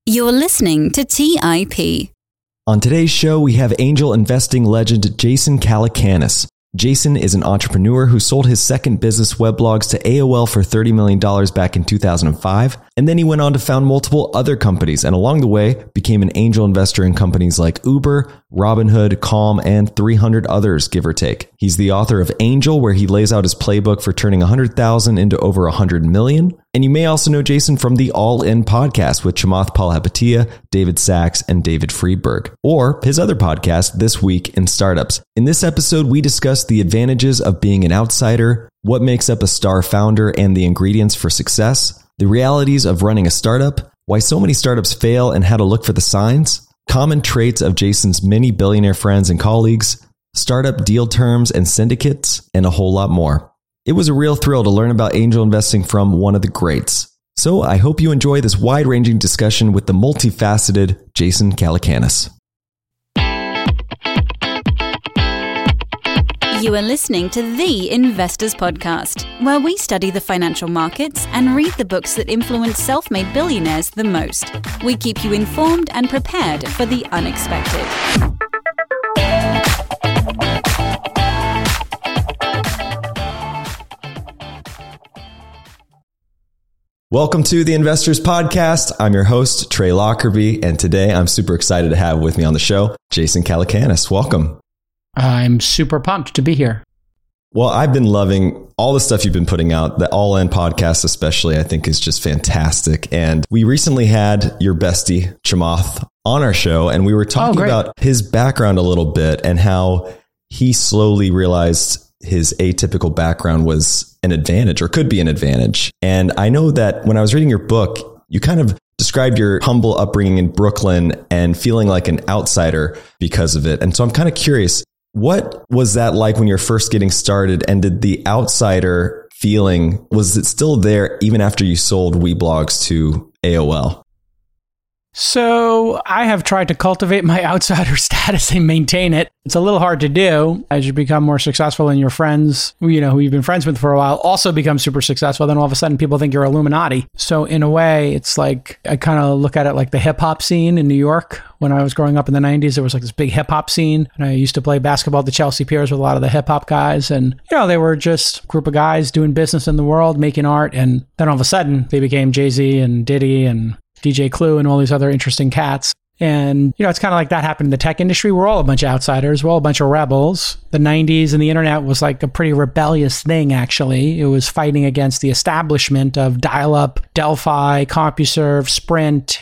You're listening to TIP. On today's show, we have angel investing legend Jason Calacanis. Jason is an entrepreneur who sold his second business, Weblogs, to AOL for $30 million back in 2005, and then he went on to found multiple other companies, and along the way, became an angel investor in companies like Uber, Robinhood, Calm, and 300 others, give or take. He's the author of Angel, where he lays out his playbook for turning 100,000 into over 100 million. And you may also know Jason from the All In podcast with Chamath Palihapitiya, David Sachs, and David Friedberg, or his other podcast, This Week in Startups. In this episode, we discuss the advantages of being an outsider, what makes up a star founder and the ingredients for success, the realities of running a startup, why so many startups fail and how to look for the signs, common traits of Jason's many billionaire friends and colleagues, startup deal terms and syndicates, and a whole lot more. It was a real thrill to learn about angel investing from one of the greats. So I hope you enjoy this wide-ranging discussion with the multifaceted Jason Calacanis. You are listening to The Investors Podcast, where we study the financial markets and read the books that influence self-made billionaires the most. We keep you informed and prepared for the unexpected. Welcome to the Investors Podcast. I'm your host, Trey Lockerbie, and today I'm super excited to have with me on the show, Jason Calacanis. Welcome. I'm super pumped to be here. Well, I've been loving all the stuff you've been putting out. The All In podcast especially, I think, is just fantastic. And we recently had your bestie, Chamath, on our show, and we were talking about his background a little bit and how he slowly realized his atypical background was an advantage or could be an advantage. And I know that when I was reading your book, you kind of described your humble upbringing in Brooklyn and feeling like an outsider because of it. And so I'm kind of curious, what was that like when you're first getting started? And did the outsider feeling, was it still there even after you sold Weblogs to AOL? So I have tried to cultivate my outsider status and maintain it. It's a little hard to do as you become more successful and your friends, who you've been friends with for a while, also become super successful. Then all of a sudden people think you're Illuminati. So in a way, it's like, I kind of look at it like the hip hop scene in New York. When I was growing up in the 90s, there was like this big hip hop scene. And I used to play basketball at the Chelsea Piers with a lot of the hip hop guys. And, they were just a group of guys doing business in the world, making art. And then all of a sudden they became Jay-Z and Diddy and DJ Clue and all these other interesting cats. And, it's kind of like that happened in the tech industry. We're all a bunch of outsiders. We're all a bunch of rebels. The 90s and the internet was like a pretty rebellious thing, actually. It was fighting against the establishment of dial-up, Delphi, CompuServe, Sprint,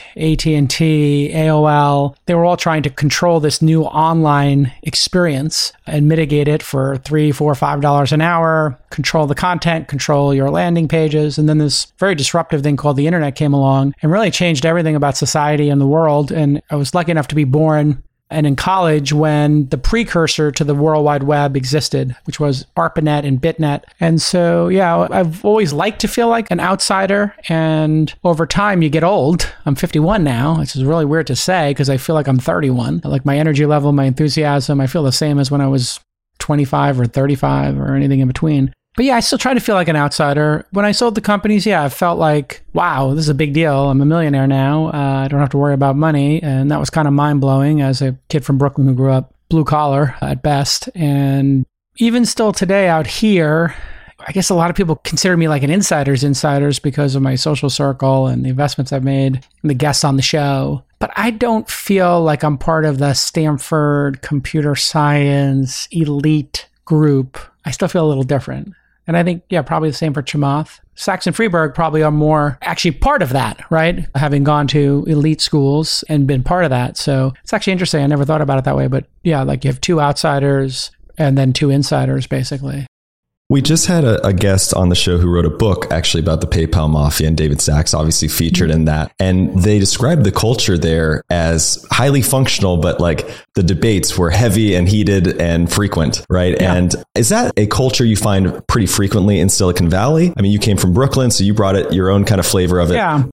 AT&T, AOL. They were all trying to control this new online experience and mitigate it for $3, $4, $5 an hour, control the content, control your landing pages. And then this very disruptive thing called the internet came along and really changed everything about society and the world. And I was lucky enough to be born and in college when the precursor to the World Wide Web existed, which was ARPANET and BitNet. And so, I've always liked to feel like an outsider. And over time, you get old. I'm 51 now, which is really weird to say because I feel like I'm 31. Like my energy level, my enthusiasm, I feel the same as when I was 25 or 35 or anything in between. But I still try to feel like an outsider. When I sold the companies, I felt like, wow, this is a big deal. I'm a millionaire now. I don't have to worry about money. And that was kind of mind-blowing as a kid from Brooklyn who grew up blue collar at best. And even still today out here, I guess a lot of people consider me like an insiders because of my social circle and the investments I've made and the guests on the show. But I don't feel like I'm part of the Stanford computer science elite group. I still feel a little different. And I think, probably the same for Chamath. Sachs and Friedberg probably are more actually part of that, right? Having gone to elite schools and been part of that. So it's actually interesting. I never thought about it that way. But like you have two outsiders and then two insiders, basically. We just had a guest on the show who wrote a book actually about the PayPal Mafia, and David Sachs obviously featured in that. And they described the culture there as highly functional, but like the debates were heavy and heated and frequent, right? Yeah. And is that a culture you find pretty frequently in Silicon Valley? I mean, you came from Brooklyn, so you brought it your own kind of flavor of it. Yeah.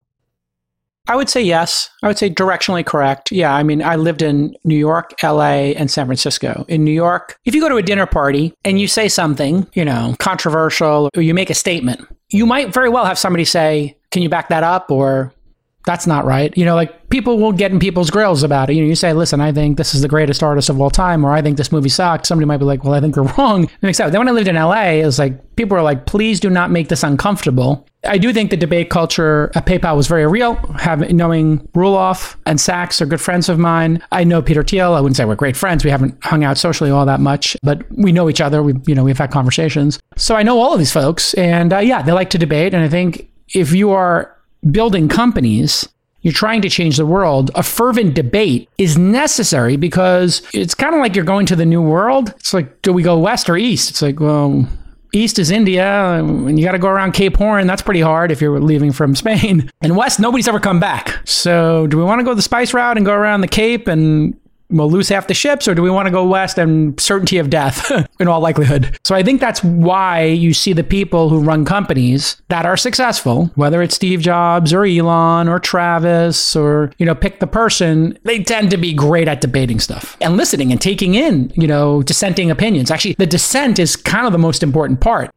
I would say yes. I would say directionally correct. Yeah. I mean, I lived in New York, LA, and San Francisco. In New York, if you go to a dinner party and you say something, controversial, or you make a statement, you might very well have somebody say, can you back that up? Or That's not right. Like people will get in people's grills about it. You say, listen, I think this is the greatest artist of all time, or I think this movie sucked. Somebody might be like, well, I think you're wrong. And except then when I lived in LA, it was like, people were like, please do not make this uncomfortable. I do think the debate culture at PayPal was very real. Knowing Roelof and Sachs are good friends of mine. I know Peter Thiel. I wouldn't say we're great friends. We haven't hung out socially all that much, but we know each other. We've had conversations. So I know all of these folks, and they like to debate. And I think if you are building companies, you're trying to change the world, a fervent debate is necessary, because it's kind of like you're going to the new world. It's like, do we go west or east? It's like, well, east is India, and you got to go around Cape Horn. That's pretty hard if you're leaving from Spain. And west, nobody's ever come back. So do we want to go the spice route and go around the Cape and we'll lose half the ships, or do we want to go west and certainty of death in all likelihood? So I think that's why you see the people who run companies that are successful, whether it's Steve Jobs or Elon or Travis or, pick the person, they tend to be great at debating stuff and listening and taking in, dissenting opinions. Actually, the dissent is kind of the most important part.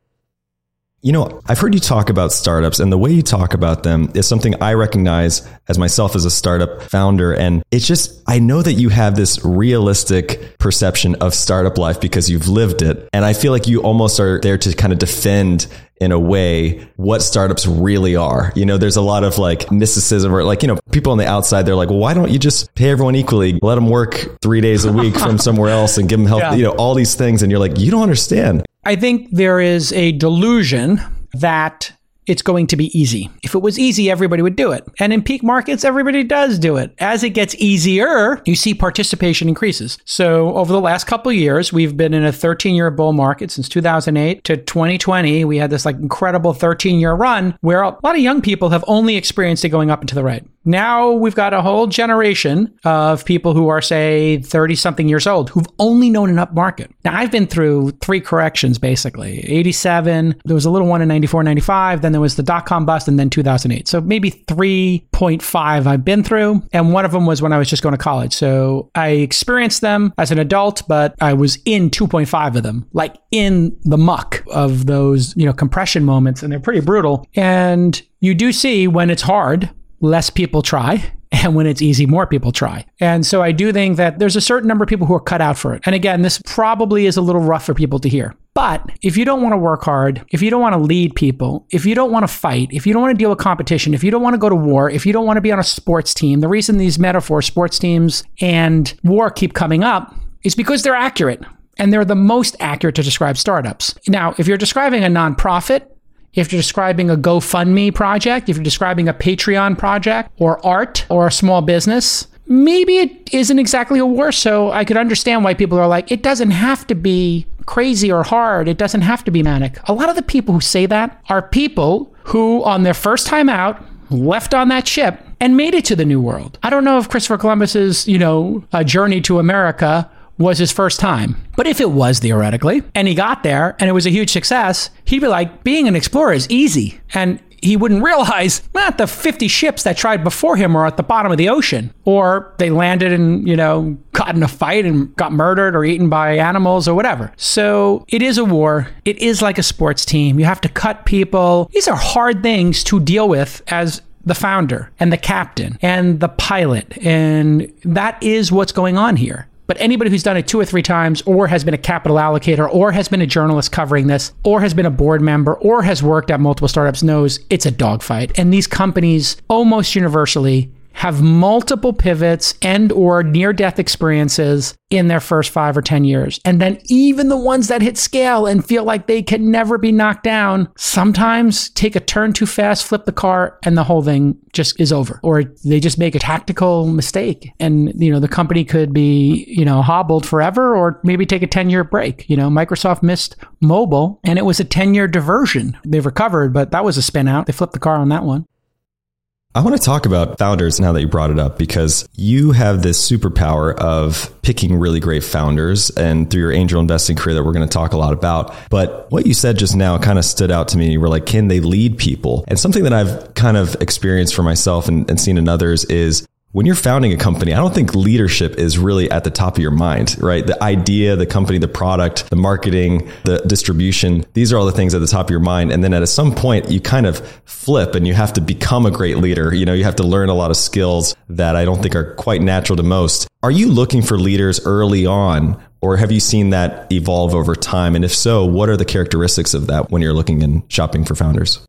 I've heard you talk about startups, and the way you talk about them is something I recognize as myself as a startup founder. And it's just, I know that you have this realistic perception of startup life because you've lived it. And I feel like you almost are there to kind of defend in a way what startups really are. There's a lot of like mysticism, or like, people on the outside, they're like, well, why don't you just pay everyone equally? Let them work 3 days a week from somewhere else and give them help, all these things. And you're like, you don't understand. I think there is a delusion that it's going to be easy. If it was easy, everybody would do it. And in peak markets, everybody does do it. As it gets easier, you see participation increases. So over the last couple of years, we've been in a 13-year bull market since 2008 to 2020. We had this like incredible 13-year run where a lot of young people have only experienced it going up and to the right. Now we've got a whole generation of people who are, say, 30-something years old who've only known an up market. Now, I've been through 3 corrections, basically. 87, there was a little one in 94, 95, then there was the dot-com bust, and then 2008. So maybe 3.5 I've been through, and one of them was when I was just going to college. So I experienced them as an adult, but I was in 2.5 of them, like in the muck of those, compression moments, and they're pretty brutal. And you do see when it's hard, less people try. And when it's easy, more people try. And so I do think that there's a certain number of people who are cut out for it. And again, this probably is a little rough for people to hear. But if you don't want to work hard, if you don't want to lead people, if you don't want to fight, if you don't want to deal with competition, if you don't want to go to war, if you don't want to be on a sports team, the reason these metaphors, sports teams and war keep coming up is because they're accurate. And they're the most accurate to describe startups. Now, if you're describing a nonprofit, if you're describing a GoFundMe project, if you're describing a Patreon project or art or a small business, maybe it isn't exactly a war. So I could understand why people are like, it doesn't have to be crazy or hard. It doesn't have to be manic. A lot of the people who say that are people who on their first time out left on that ship and made it to the New World. I don't know if Christopher Columbus's, journey to America was his first time. But if it was theoretically, and he got there and it was a huge success, he'd be like, being an explorer is easy. And he wouldn't realize that the 50 ships that tried before him are at the bottom of the ocean, or they landed and, got in a fight and got murdered or eaten by animals or whatever. So it is a war. It is like a sports team. You have to cut people. These are hard things to deal with as the founder and the captain and the pilot. And that is what's going on here. But anybody who's done it 2 or 3 times, or has been a capital allocator, or has been a journalist covering this, or has been a board member, or has worked at multiple startups knows it's a dogfight. And these companies almost universally have multiple pivots and or near-death experiences in their first 5 or 10 years. And then even the ones that hit scale and feel like they can never be knocked down, sometimes take a turn too fast, flip the car, and the whole thing just is over. Or they just make a tactical mistake. And, the company could be, hobbled forever, or maybe take a 10-year break. Microsoft missed mobile, and it was a 10-year diversion. They've recovered, but that was a spin out. They flipped the car on that one. I want to talk about founders now that you brought it up, because you have this superpower of picking really great founders, and through your angel investing career that we're going to talk a lot about. But what you said just now kind of stood out to me. You were like, can they lead people? And something that I've kind of experienced for myself and seen in others is When you're founding a company, I don't think leadership is really at the top of your mind, right? The idea, the company, the product, the marketing, the distribution, these are all the things at the top of your mind. And then at some point, you kind of flip and you have to become a great leader. You have to learn a lot of skills that I don't think are quite natural to most. Are you looking for leaders early on, or have you seen that evolve over time? And if so, what are the characteristics of that when you're looking and shopping for founders?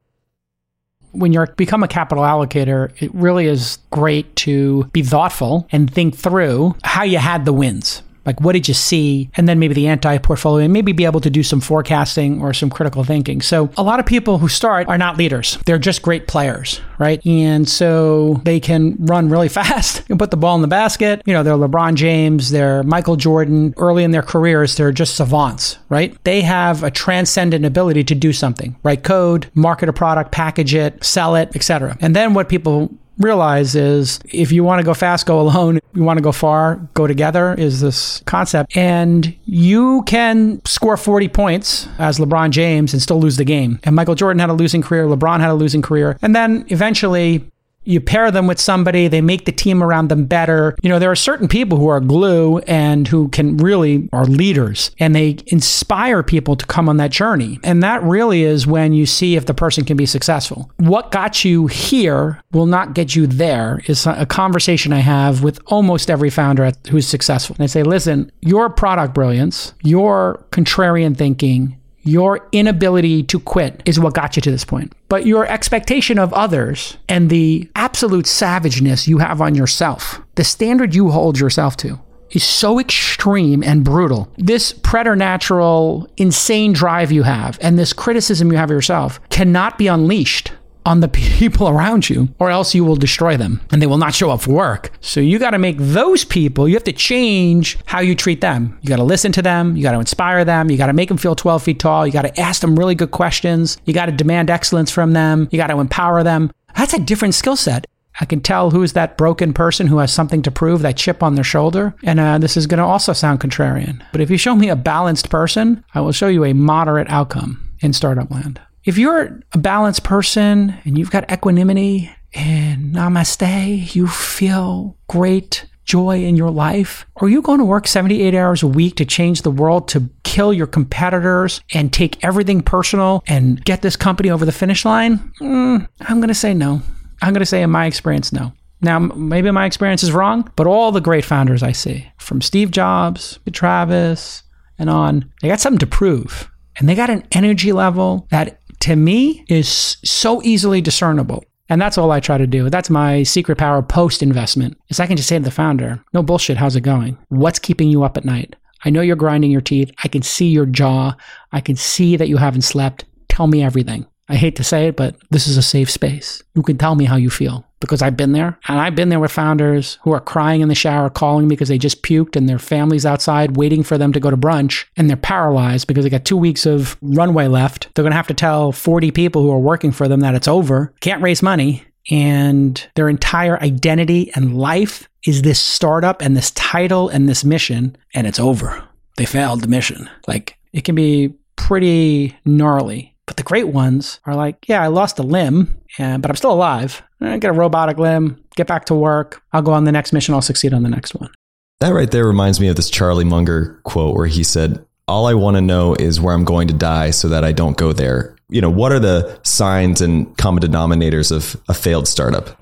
When you become a capital allocator, it really is great to be thoughtful and think through how you had the wins. Like, what did you see? And then maybe the anti-portfolio, and maybe be able to do some forecasting or some critical thinking. So a lot of people who start are not leaders. They're just great players, right? And so they can run really fast and put the ball in the basket. They're LeBron James, they're Michael Jordan. Early in their careers, they're just savants, right? They have a transcendent ability to do something, write code, market a product, package it, sell it, etc. And then what people realize is, if you want to go fast, go alone. If you want to go far, go together, is this concept. And you can score 40 points as LeBron James and still lose the game. And Michael Jordan had a losing career. LeBron had a losing career. And then eventually you pair them with somebody, they make the team around them better. There are certain people who are glue and who can really are leaders, and they inspire people to come on that journey. And that really is when you see if the person can be successful. What got you here will not get you there is a conversation I have with almost every founder who's successful. And I say, listen, your product brilliance, your contrarian thinking, your inability to quit is what got you to this point. But your expectation of others and the absolute savageness you have on yourself, the standard you hold yourself to, is so extreme and brutal. This preternatural, insane drive you have and this criticism you have of yourself cannot be unleashed on the people around you, or else you will destroy them and they will not show up for work. So you got to make those people, you have to change how you treat them. You got to listen to them. You got to inspire them. You got to make them feel 12 feet tall. You got to ask them really good questions. You got to demand excellence from them. You got to empower them. That's a different skill set. I can tell who's that broken person who has something to prove, that chip on their shoulder. And this is going to also sound contrarian. But if you show me a balanced person, I will show you a moderate outcome in startup land. If you're a balanced person and you've got equanimity and namaste, you feel great joy in your life, are you going to work 78 hours a week to change the world, to kill your competitors and take everything personal and get this company over the finish line? I'm going to say no. I'm going to say in my experience, no. Now, maybe my experience is wrong, but all the great founders I see, from Steve Jobs to Travis and on, they got something to prove. And they got an energy level that, to me, is so easily discernible. And that's all I try to do. That's my secret power post-investment, is I can just say to the founder, no bullshit, how's it going? What's keeping you up at night? I know you're grinding your teeth. I can see your jaw. I can see that you haven't slept. Tell me everything. I hate to say it, but this is a safe space. You can tell me how you feel, because I've been there. And I've been there with founders who are crying in the shower, calling me because they just puked and their family's outside waiting for them to go to brunch, and they're paralyzed because they got 2 weeks of runway left. They're going to have to tell 40 people who are working for them that it's over, can't raise money, and their entire identity and life is this startup and this title and this mission, and it's over. They failed the mission. Like, it can be pretty gnarly. But the great ones are like, yeah, I lost a limb, but I'm still alive. I get a robotic limb, get back to work. I'll go on the next mission. I'll succeed on the next one. That right there reminds me of this Charlie Munger quote where he said, all I want to know is where I'm going to die so that I don't go there. What are the signs and common denominators of a failed startup?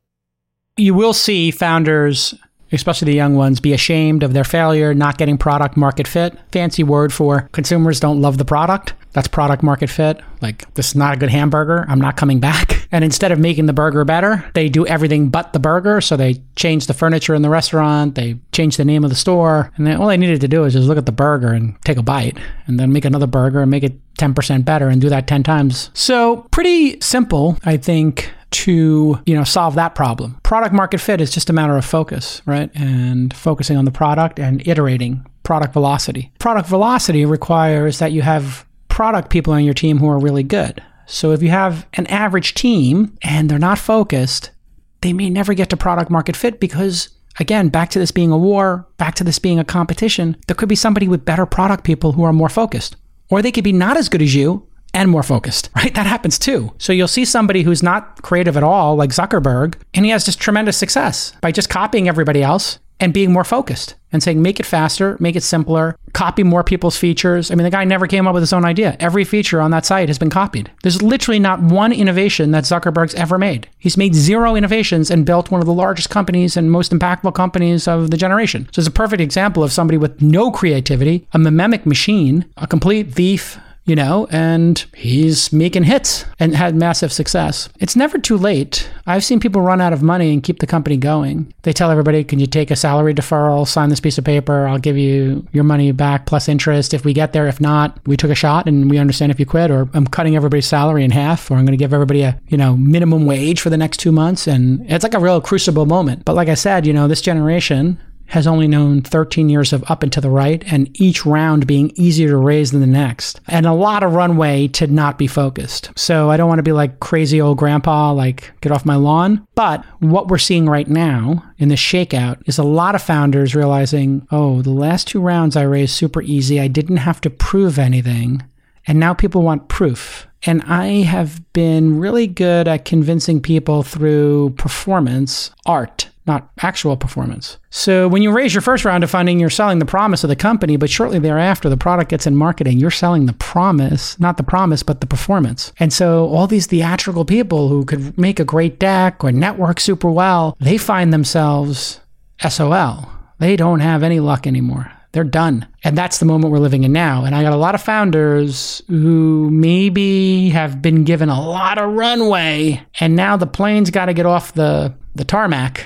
You will see founders, especially the young ones, be ashamed of their failure, not getting product market fit. Fancy word for consumers don't love the product. That's product market fit. Like, this is not a good hamburger. I'm not coming back. And instead of making the burger better, they do everything but the burger. So they change the furniture in the restaurant. They change the name of the store. And then all they needed to do is just look at the burger and take a bite, and then make another burger and make it 10% better and do that 10 times. So pretty simple, I think, to solve that problem. Product market fit is just a matter of focus, right? And focusing on the product and iterating. Product velocity. Product velocity requires that you have product people on your team who are really good. So if you have an average team and they're not focused, they may never get to product market fit because, again, back to this being a war, back to this being a competition, there could be somebody with better product people who are more focused. Or they could be not as good as you and more focused, right? That happens too. So you'll see somebody who's not creative at all, like Zuckerberg, and he has just tremendous success by just copying everybody else and being more focused and saying, make it faster, make it simpler, copy more people's features. I mean, the guy never came up with his own idea. Every feature on that site has been copied. There's literally not one innovation that Zuckerberg's ever made. He's made 0 innovations and built one of the largest companies and most impactful companies of the generation. So it's a perfect example of somebody with no creativity, a mimemic machine, a complete thief, and he's making hits and had massive success. It's never too late. I've seen people run out of money and keep the company going. They tell everybody, can you take a salary deferral, sign this piece of paper, I'll give you your money back plus interest if we get there. If not, we took a shot and we understand if you quit, or I'm cutting everybody's salary in half, or I'm going to give everybody a, minimum wage for the next 2 months. And it's like a real crucible moment. But like I said, this generation has only known 13 years of up and to the right, and each round being easier to raise than the next, and a lot of runway to not be focused. So I don't want to be like crazy old grandpa, like get off my lawn. But what we're seeing right now in this shakeout is a lot of founders realizing, oh, the last 2 rounds I raised super easy. I didn't have to prove anything. And now people want proof. And I have been really good at convincing people through performance art, not actual performance. So when you raise your first round of funding, you're selling the promise of the company, but shortly thereafter, the product gets in marketing. You're selling the promise, not the promise, but the performance. And so all these theatrical people who could make a great deck or network super well, they find themselves SOL. They don't have any luck anymore. They're done. And that's the moment we're living in now. And I got a lot of founders who maybe have been given a lot of runway, and now the plane's got to get off the tarmac,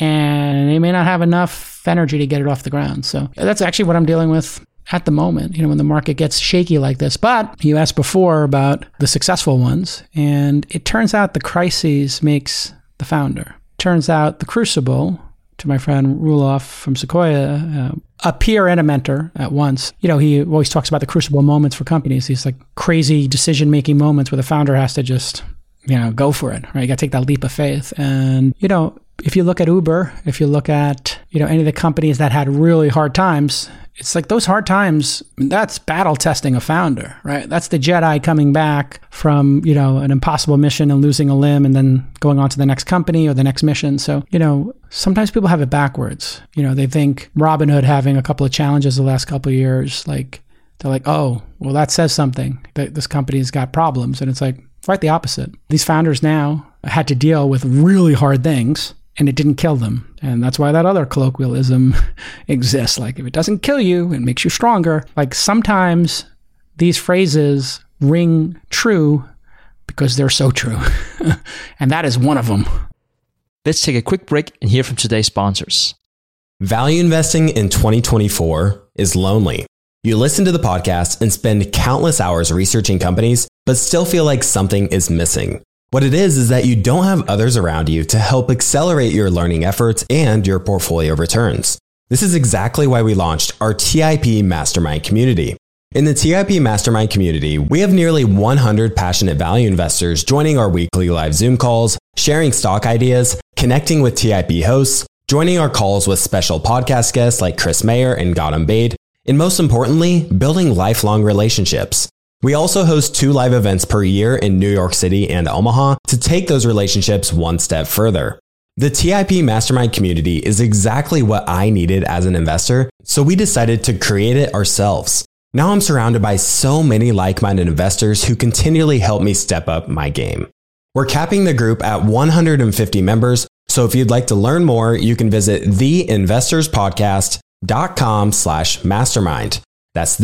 and they may not have enough energy to get it off the ground. So that's actually what I'm dealing with at the moment, when the market gets shaky like this. But you asked before about the successful ones, and it turns out the crises makes the founder. Turns out the crucible, to my friend Roelof from Sequoia, a peer and a mentor at once. He always talks about the crucible moments for companies, these like crazy decision-making moments where the founder has to just, go for it, right? You got to take that leap of faith. And, if you look at Uber, if you look at, any of the companies that had really hard times, it's like those hard times, that's battle testing a founder, right? That's the Jedi coming back from, an impossible mission and losing a limb and then going on to the next company or the next mission. So, sometimes people have it backwards. They think Robinhood having a couple of challenges the last couple of years, like they're like, oh, well, that says something that this company's got problems. And it's like right the opposite. These founders now had to deal with really hard things, and it didn't kill them. And that's why that other colloquialism exists. Like, if it doesn't kill you, it makes you stronger. Like, sometimes these phrases ring true because they're so true. And that is one of them. Let's take a quick break and hear from today's sponsors. Value investing in 2024 is lonely. You listen to the podcast and spend countless hours researching companies, but still feel like something is missing. What it is that you don't have others around you to help accelerate your learning efforts and your portfolio returns. This is exactly why we launched our TIP Mastermind community. In the TIP Mastermind community, we have nearly 100 passionate value investors joining our weekly live Zoom calls, sharing stock ideas, connecting with TIP hosts, joining our calls with special podcast guests like Chris Mayer and Gautam Baid, and most importantly, building lifelong relationships. We also host 2 live events per year in New York City and Omaha to take those relationships one step further. The TIP Mastermind community is exactly what I needed as an investor, so we decided to create it ourselves. Now I'm surrounded by so many like-minded investors who continually help me step up my game. We're capping the group at 150 members, so if you'd like to learn more, you can visit theinvestorspodcast.com/mastermind. That's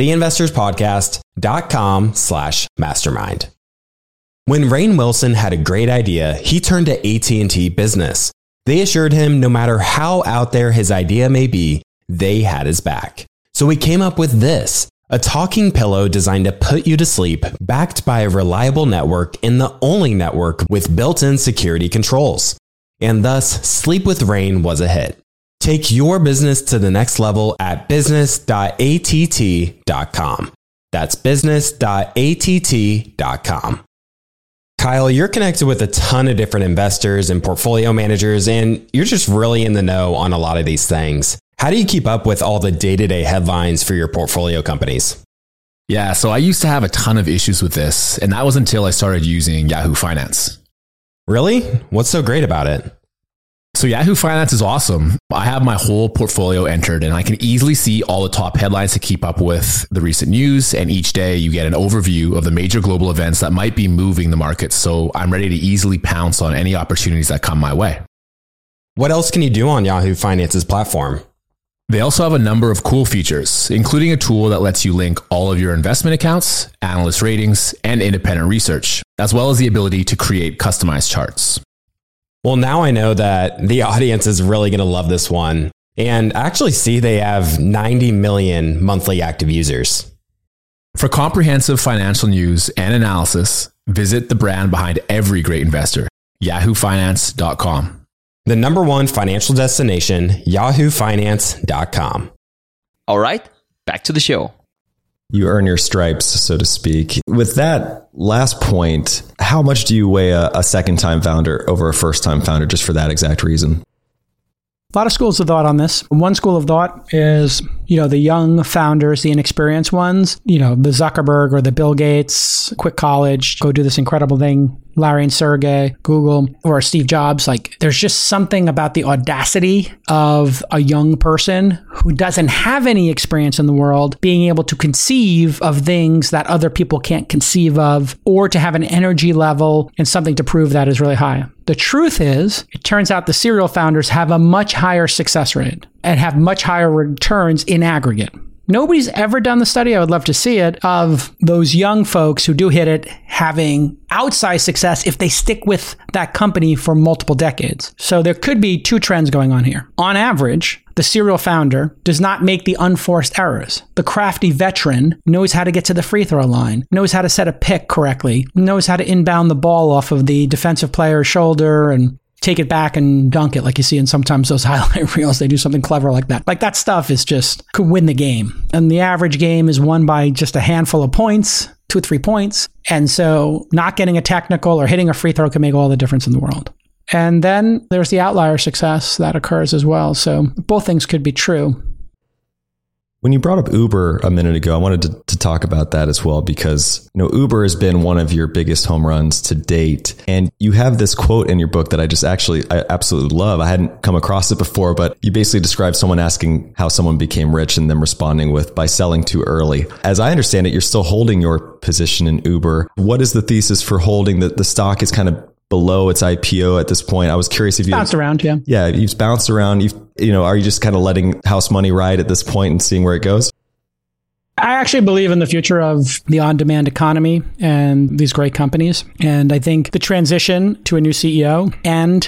theinvestorspodcast.com/mastermind. When Rainn Wilson had a great idea, he turned to AT&T Business. They assured him no matter how out there his idea may be, they had his back. So we came up with this, a talking pillow designed to put you to sleep, backed by a reliable network and the only network with built-in security controls. And thus, Sleep with Rainn was a hit. Take your business to the next level at business.att.com. That's business.att.com. Kyle, you're connected with a ton of different investors and portfolio managers, and you're just really in the know on a lot of these things. How do you keep up with all the day-to-day headlines for your portfolio companies? Yeah, so I used to have a ton of issues with this, and that was until I started using Yahoo Finance. Really? What's so great about it? So Yahoo Finance is awesome. I have my whole portfolio entered and I can easily see all the top headlines to keep up with the recent news. And each day you get an overview of the major global events that might be moving the market. So I'm ready to easily pounce on any opportunities that come my way. What else can you do on Yahoo Finance's platform? They also have a number of cool features, including a tool that lets you link all of your investment accounts, analyst ratings, and independent research, as well as the ability to create customized charts. Well, now I know that the audience is really going to love this one. And I actually see they have 90 million monthly active users. For comprehensive financial news and analysis, visit the brand behind every great investor, yahoofinance.com. The number one financial destination, yahoofinance.com. All right, back to the show. You earn your stripes, so to speak. With that last point, how much do you weigh a second-time founder over a first-time founder just for that exact reason? A lot of schools of thought on this. One school of thought is, the young founders, the inexperienced ones, the Zuckerberg or the Bill Gates, quit college, go do this incredible thing, Larry and Sergey, Google, or Steve Jobs. Like, there's just something about the audacity of a young person who doesn't have any experience in the world being able to conceive of things that other people can't conceive of, or to have an energy level and something to prove that is really high. The truth is, it turns out the serial founders have a much higher success rate and have much higher returns in aggregate. Nobody's ever done the study, I would love to see it, of those young folks who do hit it having outsized success if they stick with that company for multiple decades. So there could be two trends going on here. On average, the serial founder does not make the unforced errors. The crafty veteran knows how to get to the free throw line, knows how to set a pick correctly, knows how to inbound the ball off of the defensive player's shoulder and take it back and dunk it like you see in sometimes those highlight reels. They do something clever like that. Like that stuff is just could win the game. And the average game is won by just a handful of points, 2 or 3 points. And so not getting a technical or hitting a free throw can make all the difference in the world. And then there's the outlier success that occurs as well. So both things could be true. When you brought up Uber a minute ago, I wanted to talk about that as well, because Uber has been one of your biggest home runs to date. And you have this quote in your book that I absolutely love. I hadn't come across it before, but you basically describe someone asking how someone became rich and them responding with, by selling too early. As I understand it, you're still holding your position in Uber. What is the thesis for holding the stock is kind of below its IPO at this point? I was curious if you bounced around, yeah. Yeah, you've bounced around. Are you just kind of letting house money ride at this point and seeing where it goes? I actually believe in the future of the on-demand economy and these great companies. And I think the transition to a new CEO and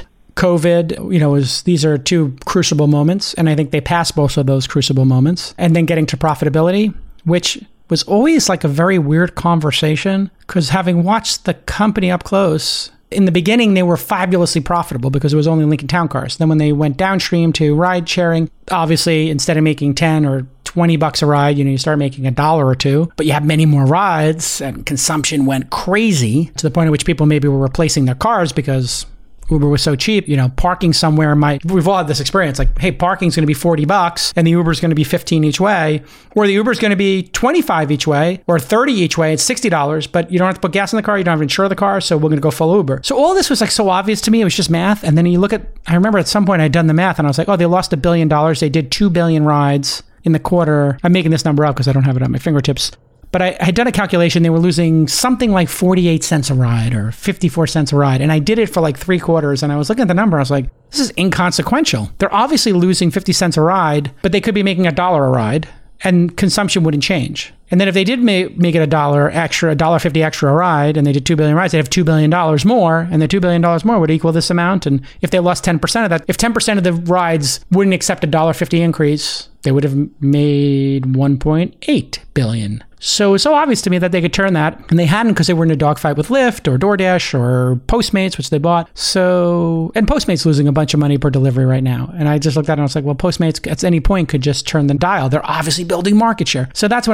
COVID, these are two crucible moments. And I think they passed both of those crucible moments. And then getting to profitability, which was always like a very weird conversation, because having watched the company up close, in the beginning, they were fabulously profitable because it was only Lincoln Town Cars. Then when they went downstream to ride sharing, obviously, instead of making 10 or $20 a ride, you start making $1 or $2, but you have many more rides and consumption went crazy to the point at which people maybe were replacing their cars because Uber was so cheap. Parking somewhere we've all had this experience, like, hey, parking's going to be $40 and the Uber's going to be $15 each way, or the Uber's going to be $25 each way or $30 each way. It's $60, but you don't have to put gas in the car. You don't have to insure the car. So we're going to go full Uber. So all this was like so obvious to me. It was just math. And then you look I remember at some point I'd done the math and I was like, oh, they lost $1 billion. They did 2 billion rides in the quarter. I'm making this number up because I don't have it at my fingertips. But I had done a calculation. They were losing something like 48 cents a ride or 54 cents a ride. And I did it for like 3 quarters. And I was looking at the number. I was like, this is inconsequential. They're obviously losing 50 cents a ride, but they could be making $1 a ride and consumption wouldn't change. And then if they did make it $1 extra, $1.50 extra a ride, and they did 2 billion rides, they'd have $2 billion more, and the $2 billion more would equal this amount. And if they lost 10% of that, if 10% of the rides wouldn't accept a $1.50 increase, they would have made $1.8 billion. So it's so obvious to me that they could turn that, and they hadn't because they were in a dogfight with Lyft or DoorDash or Postmates, which they bought. And Postmates losing a bunch of money per delivery right now. And I just looked at it and I was like, well, Postmates at any point could just turn the dial. They're obviously building market share. So that's when I looked at it and I was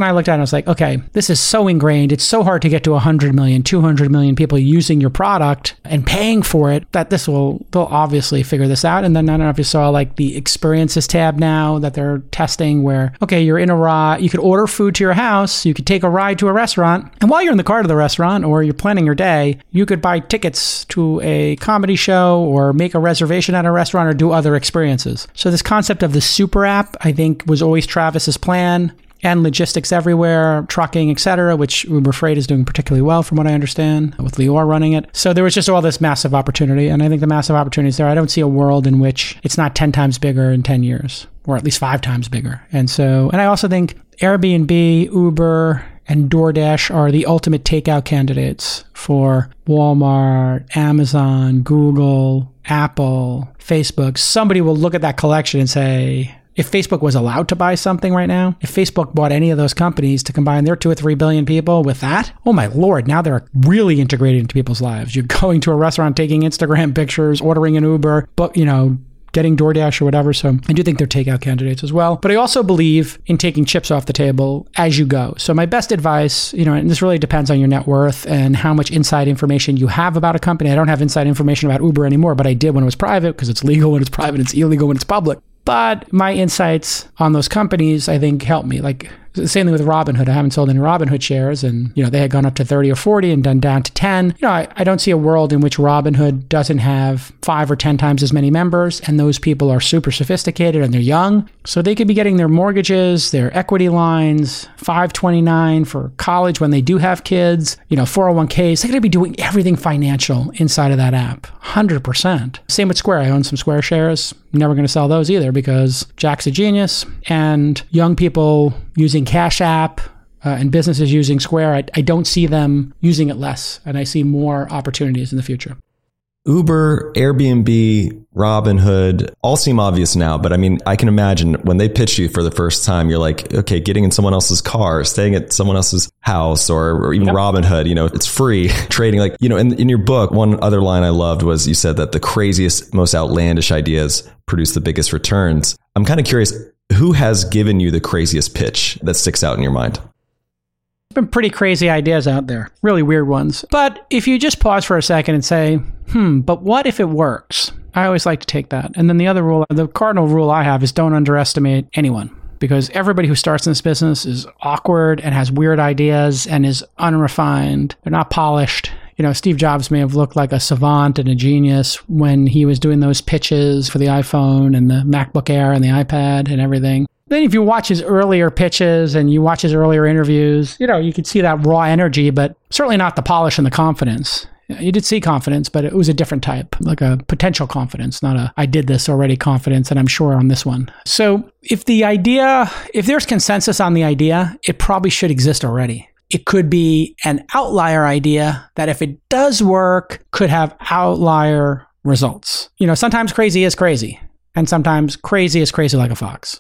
was like, okay, this is so ingrained. It's so hard to get to 100 million, 200 million people using your product and paying for it that they'll obviously figure this out. And then I don't know if you saw like the experiences tab now that they're testing where, okay, you're in a ride, you could order food to your house, you could take a ride to a restaurant. And while you're in the car to the restaurant or you're planning your day, you could buy tickets to a comedy show or make a reservation at a restaurant or do other experiences. So this concept of the super app, I think, was always Travis's plan, and logistics everywhere, trucking, etc., which Uber Freight is doing particularly well from what I understand, with Lior running it. So there was just all this massive opportunity, and I think the massive opportunity is there. I don't see a world in which it's not 10 times bigger in 10 years, or at least 5 times bigger. And I also think Airbnb, Uber, and DoorDash are the ultimate takeout candidates for Walmart, Amazon, Google, Apple, Facebook. Somebody will look at that collection and say, if Facebook was allowed to buy something right now, if Facebook bought any of those companies to combine their 2 or 3 billion people with that, oh my Lord, now they're really integrated into people's lives. You're going to a restaurant, taking Instagram pictures, ordering an Uber, getting DoorDash or whatever. So I do think they're takeout candidates as well. But I also believe in taking chips off the table as you go. So my best advice, and this really depends on your net worth and how much inside information you have about a company. I don't have inside information about Uber anymore, but I did when it was private, because it's legal when it's private, it's illegal when it's public. But my insights on those companies, I think, helped me. Like the same thing with Robinhood. I haven't sold any Robinhood shares, and they had gone up to 30 or 40 and done down to 10. I don't see a world in which Robinhood doesn't have 5 or 10 times as many members, and those people are super sophisticated and they're young, so they could be getting their mortgages, their equity lines, 529 for college when they do have kids, 401ks. They're going to be doing everything financial inside of that app, 100%. Same with Square. I own some Square shares. Never going to sell those either, because Jack's a genius, and young people using Cash App and businesses using Square, I don't see them using it less, and I see more opportunities in the future. Uber, Airbnb, Robinhood, all seem obvious now, but I can imagine when they pitch you for the first time, you're like, okay, getting in someone else's car, staying at someone else's house, or even Robinhood, it's free trading. In your book, one other line I loved was you said that the craziest, most outlandish ideas produce the biggest returns. I'm kind of curious, who has given you the craziest pitch that sticks out in your mind? Been pretty crazy ideas out there, really weird ones. But if you just pause for a second and say, but what if it works? I always like to take that. And then the cardinal rule I have is don't underestimate anyone, because everybody who starts in this business is awkward and has weird ideas and is unrefined. They're not polished. Steve Jobs may have looked like a savant and a genius when he was doing those pitches for the iPhone and the MacBook Air and the iPad and everything. Then if you watch his earlier pitches and you watch his earlier interviews, you could see that raw energy, but certainly not the polish and the confidence. You did see confidence, but it was a different type, like a potential confidence, not a I did this already confidence, and I'm sure on this one. So if there's consensus on the idea, it probably should exist already. It could be an outlier idea that if it does work, could have outlier results. Sometimes crazy is crazy, and sometimes crazy is crazy like a fox.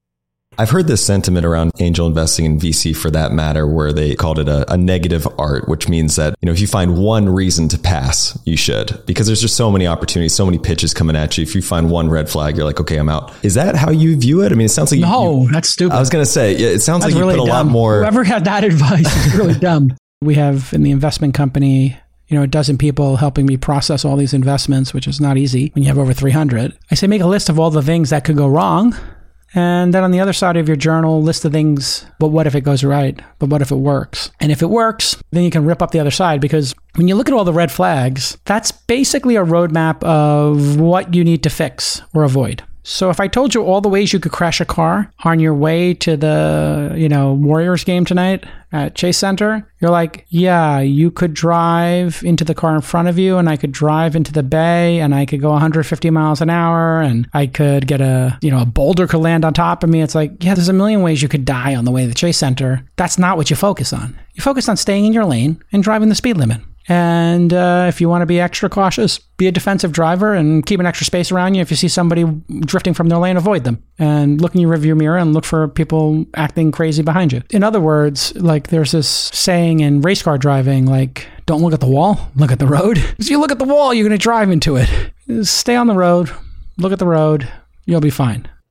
I've heard this sentiment around angel investing in VC for that matter, where they called it a negative art, which means that, if you find one reason to pass, you should, because there's just so many opportunities, so many pitches coming at you. If you find one red flag, you're like, okay, I'm out. Is that how you view it? It sounds like that's stupid. I was going to say, it sounds like really you put a lot more. Whoever had that advice is really dumb. We have in the investment company, a dozen people helping me process all these investments, which is not easy when you have over 300. I say, make a list of all the things that could go wrong. And then on the other side of your journal, list the things, but what if it goes right? But what if it works? And if it works, then you can rip up the other side, because when you look at all the red flags, that's basically a roadmap of what you need to fix or avoid. So if I told you all the ways you could crash a car on your way to the, Warriors game tonight at Chase Center, you're like, yeah, you could drive into the car in front of you, and I could drive into the bay, and I could go 150 miles an hour, and I could get a boulder could land on top of me. It's like, yeah, there's a million ways you could die on the way to the Chase Center. That's not what you focus on. You focus on staying in your lane and driving the speed limit. And if you want to be extra cautious, be a defensive driver and keep an extra space around you. If you see somebody drifting from their lane, avoid them. And look in your rearview mirror and look for people acting crazy behind you. In other words, like there's this saying in race car driving, like, don't look at the wall, look at the road. Because you look at the wall, you're going to drive into it. Stay on the road, look at the road, you'll be fine.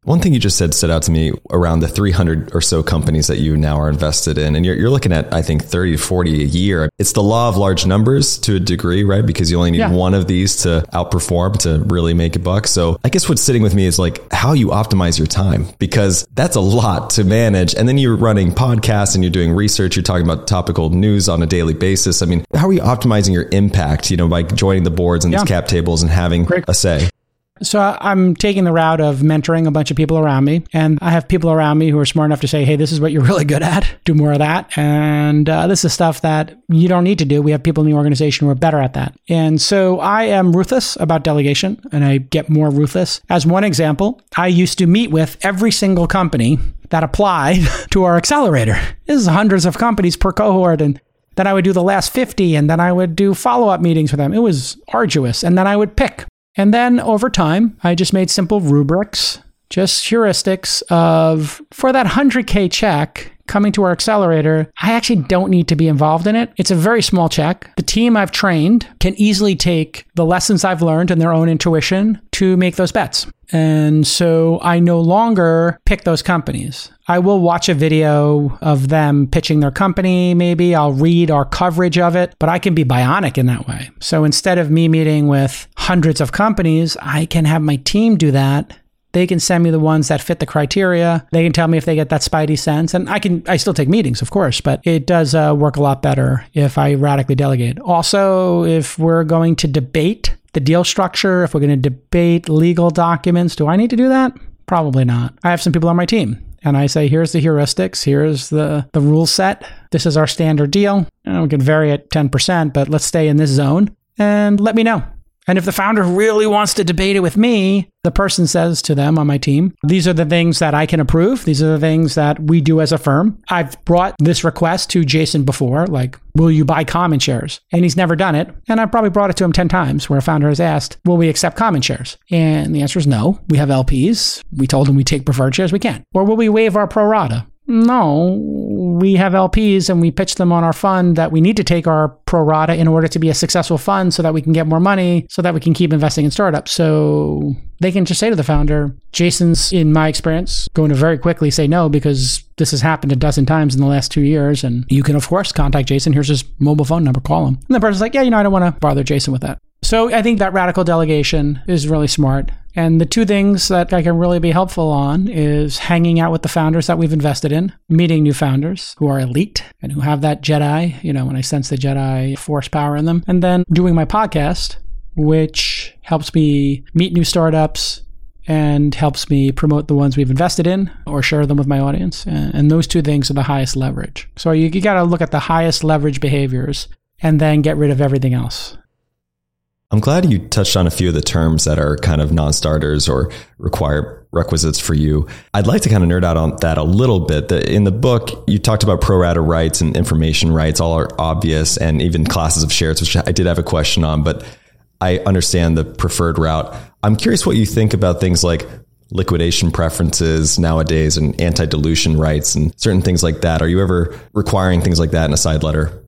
One thing you just said stood out to me around the 300 or so companies that you now are invested in. And you're looking at, I think, 30 to 40 a year. It's the law of large numbers to a degree, right? Because you only need one of these to outperform to really make a buck. So I guess what's sitting with me is like how you optimize your time, because that's a lot to manage. And then you're running podcasts and you're doing research. You're talking about topical news on a daily basis. I mean, how are you optimizing your impact, by joining the boards and these cap tables and having a say? So I'm taking the route of mentoring a bunch of people around me. And I have people around me who are smart enough to say, hey, this is what you're really good at. Do more of that. And this is stuff that you don't need to do. We have people in the organization who are better at that. And so I am ruthless about delegation, and I get more ruthless. As one example, I used to meet with every single company that applied to our accelerator. This is hundreds of companies per cohort. And then I would do the last 50, and then I would do follow-up meetings with them. It was arduous. And then I would pick. And then over time, I just made simple rubrics, just heuristics of, for that 100K check coming to our accelerator, I actually don't need to be involved in it. It's a very small check. The team I've trained can easily take the lessons I've learned and their own intuition to make those bets. And so I no longer pick those companies. I will watch a video of them pitching their company. Maybe I'll read our coverage of it, but I can be bionic in that way. So instead of me meeting with hundreds of companies, I can have my team do that. They can send me the ones that fit the criteria. They can tell me if they get that spidey sense. And I still take meetings, of course, but it does work a lot better if I radically delegate. Also, if we're going to debate the deal structure, if we're going to debate legal documents, do I need to do that? Probably not. I have some people on my team. And I say, here's the heuristics, here's the rule set. This is our standard deal. We can vary at 10%, but let's stay in this zone and let me know. And if the founder really wants to debate it with me, the person says to them on my team, these are the things that I can approve. These are the things that we do as a firm. I've brought this request to Jason before, like, will you buy common shares? And he's never done it. And I've probably brought it to him 10 times where a founder has asked, will we accept common shares? And the answer is no. We have LPs. We told them we take preferred shares. We can't. Or will we waive our pro rata? No, we have LPs and we pitch them on our fund that we need to take our pro rata in order to be a successful fund so that we can get more money, so that we can keep investing in startups. So they can just say to the founder, Jason's, in my experience, going to very quickly say no, because this has happened a dozen times in the last 2 years. And you can, of course, contact Jason. Here's his mobile phone number. Call him. And the person's like, yeah, I don't want to bother Jason with that. So I think that radical delegation is really smart. And the two things that I can really be helpful on is hanging out with the founders that we've invested in, meeting new founders who are elite and who have that Jedi, when I sense the Jedi force power in them, and then doing my podcast, which helps me meet new startups and helps me promote the ones we've invested in or share them with my audience. And those two things are the highest leverage. So you got to look at the highest leverage behaviors and then get rid of everything else. I'm glad you touched on a few of the terms that are kind of non-starters or require requisites for you. I'd like to kind of nerd out on that a little bit. In the book, you talked about pro rata rights and information rights, all are obvious, and even classes of shares, which I did have a question on, but I understand the preferred route. I'm curious what you think about things like liquidation preferences nowadays and anti-dilution rights and certain things like that. Are you ever requiring things like that in a side letter?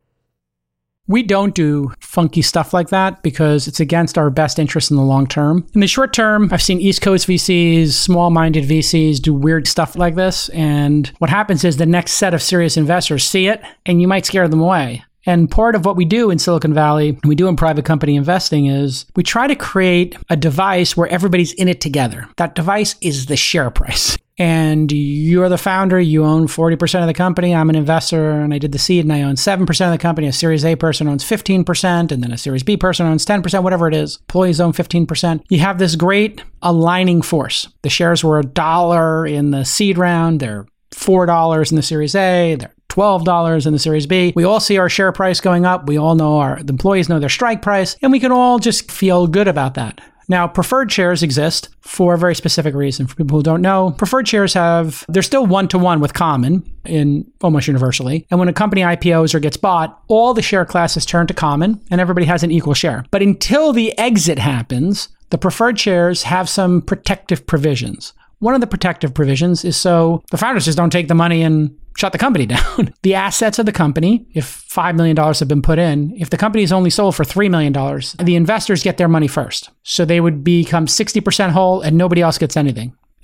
We don't do funky stuff like that because it's against our best interest in the long term. In the short term, I've seen East Coast VCs, small-minded VCs do weird stuff like this. And what happens is the next set of serious investors see it, and you might scare them away. And part of what we do in Silicon Valley, and we do in private company investing, is we try to create a device where everybody's in it together. That device is the share price. And you're the founder, you own 40% of the company. I'm an investor and I did the seed and I own 7% of the company. A Series A person owns 15% and then a Series B person owns 10%, whatever it is. Employees own 15%. You have this great aligning force. The shares were $1 in the seed round. They're $4 in the Series A. They're $12 in the Series B. We all see our share price going up. We all know the employees know their strike price, and we can all just feel good about that. Now, preferred shares exist for a very specific reason. For people who don't know, preferred shares they're still one-to-one with common in almost universally. And when a company IPOs or gets bought, all the share classes turn to common and everybody has an equal share. But until the exit happens, the preferred shares have some protective provisions. One of the protective provisions is so the founders just don't take the money and shut the company down. The assets of the company, if $5 million have been put in, if the company is only sold for $3 million, the investors get their money first. So they would become 60% whole and nobody else gets anything.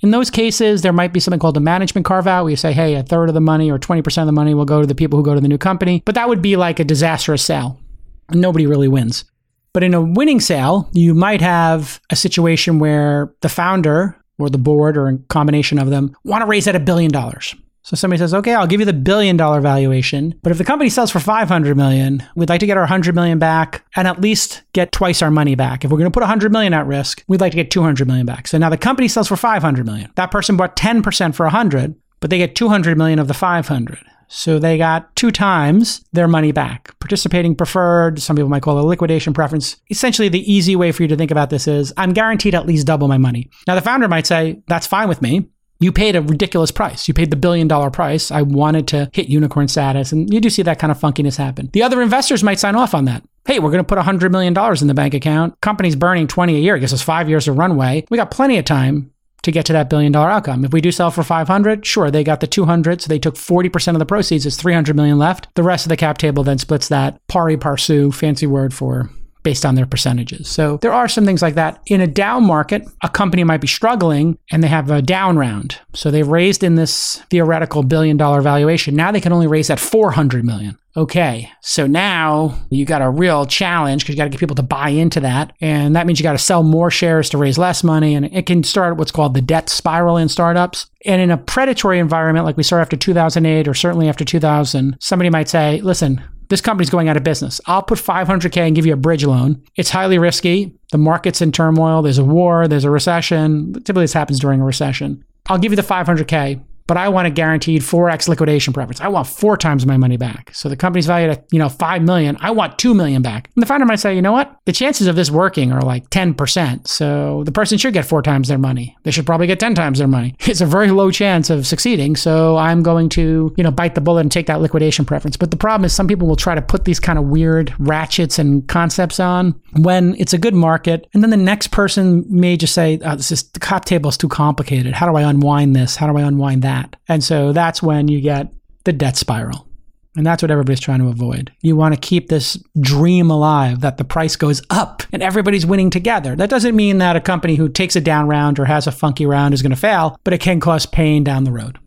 In those cases, there might be something called a management carve-out where you say, hey, a third of the money or 20% of the money will go to the people who go to the new company. But that would be like a disastrous sale. Nobody really wins. But in a winning sale, you might have a situation where the founder or the board or a combination of them want to raise at $1 billion. So somebody says, okay, I'll give you the $1 billion valuation, but if the company sells for $500 million, we'd like to get our $100 million back and at least get twice our money back. If we're going to put $100 million at risk, we'd like to get $200 million back. So now the company sells for $500 million. That person bought 10% for $100, but they get $200 million of the $500. So they got 2 times their money back. Participating preferred, some people might call it a liquidation preference. Essentially, the easy way for you to think about this is I'm guaranteed at least double my money. Now, the founder might say, that's fine with me. You paid a ridiculous price. You paid the $1 billion price. I wanted to hit unicorn status. And you do see that kind of funkiness happen. The other investors might sign off on that. Hey, we're going to put $100 million in the bank account. Company's burning 20 a year. It gives us 5 years of runway. We got plenty of time to get to that $1 billion outcome. If we do sell for 500, sure, they got the 200. So they took 40% of the proceeds. There's 300 million left. The rest of the cap table then splits that pari passu, fancy word for based on their percentages. So there are some things like that. In a down market, a company might be struggling and they have a down round. So they've raised in this theoretical $1 billion valuation. Now they can only raise at 400 million. Okay, so now you got a real challenge because you got to get people to buy into that. And that means you got to sell more shares to raise less money. And it can start what's called the debt spiral in startups. And in a predatory environment, like we saw after 2008 or certainly after 2000, somebody might say, listen, this company's going out of business. I'll put $500K and give you a bridge loan. It's highly risky. The market's in turmoil. There's a war. There's a recession. Typically, this happens during a recession. I'll give you the $500K, but I want a guaranteed 4x liquidation preference. I want 4 times my money back. So the company's valued at, $5 million. I want $2 million back. And the founder might say, you know what? The chances of this working are like 10%. So the person should get 4 times their money. They should probably get 10 times their money. It's a very low chance of succeeding. So I'm going to, bite the bullet and take that liquidation preference. But the problem is some people will try to put these kind of weird ratchets and concepts on when it's a good market. And then the next person may just say, the cap table is too complicated. How do I unwind this? How do I unwind that? And so that's when you get the debt spiral. And that's what everybody's trying to avoid. You want to keep this dream alive that the price goes up and everybody's winning together. That doesn't mean that a company who takes a down round or has a funky round is going to fail, but it can cause pain down the road.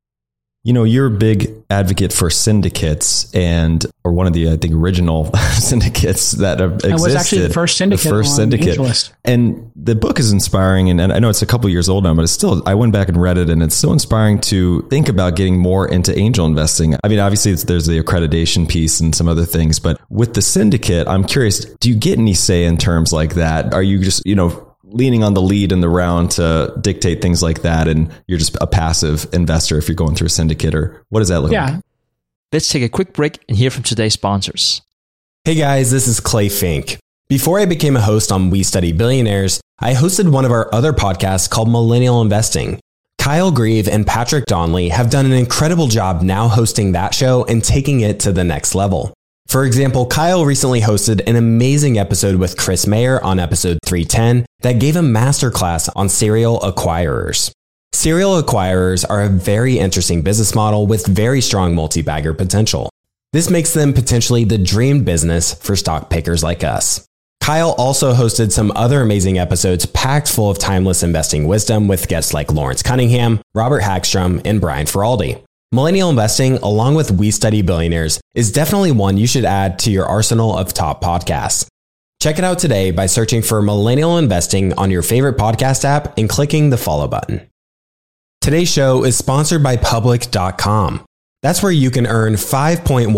You're a big advocate for syndicates or one of the, I think, original syndicates that have existed. It was actually the first syndicate. AngelList. And the book is inspiring. And I know it's a couple years old now, but it's still, I went back and read it and it's still inspiring to think about getting more into angel investing. I mean, obviously there's the accreditation piece and some other things, but with the syndicate, I'm curious, do you get any say in terms like that? Are you just, leaning on the lead in the round to dictate things like that, and you're just a passive investor if you're going through a syndicate, or what does that look like? Let's take a quick break and hear from today's sponsors. Hey guys, this is Clay Fink. Before I became a host on We Study Billionaires, I hosted one of our other podcasts called Millennial Investing. Kyle Grieve and Patrick Donnelly have done an incredible job now hosting that show and taking it to the next level. For example, Kyle recently hosted an amazing episode with Chris Mayer on episode 310 that gave a masterclass on serial acquirers. Serial acquirers are a very interesting business model with very strong multi-bagger potential. This makes them potentially the dream business for stock pickers like us. Kyle also hosted some other amazing episodes packed full of timeless investing wisdom with guests like Lawrence Cunningham, Robert Hagstrom, and Brian Feraldi. Millennial Investing, along with We Study Billionaires, is definitely one you should add to your arsenal of top podcasts. Check it out today by searching for Millennial Investing on your favorite podcast app and clicking the follow button. Today's show is sponsored by Public.com. That's where you can earn 5.1%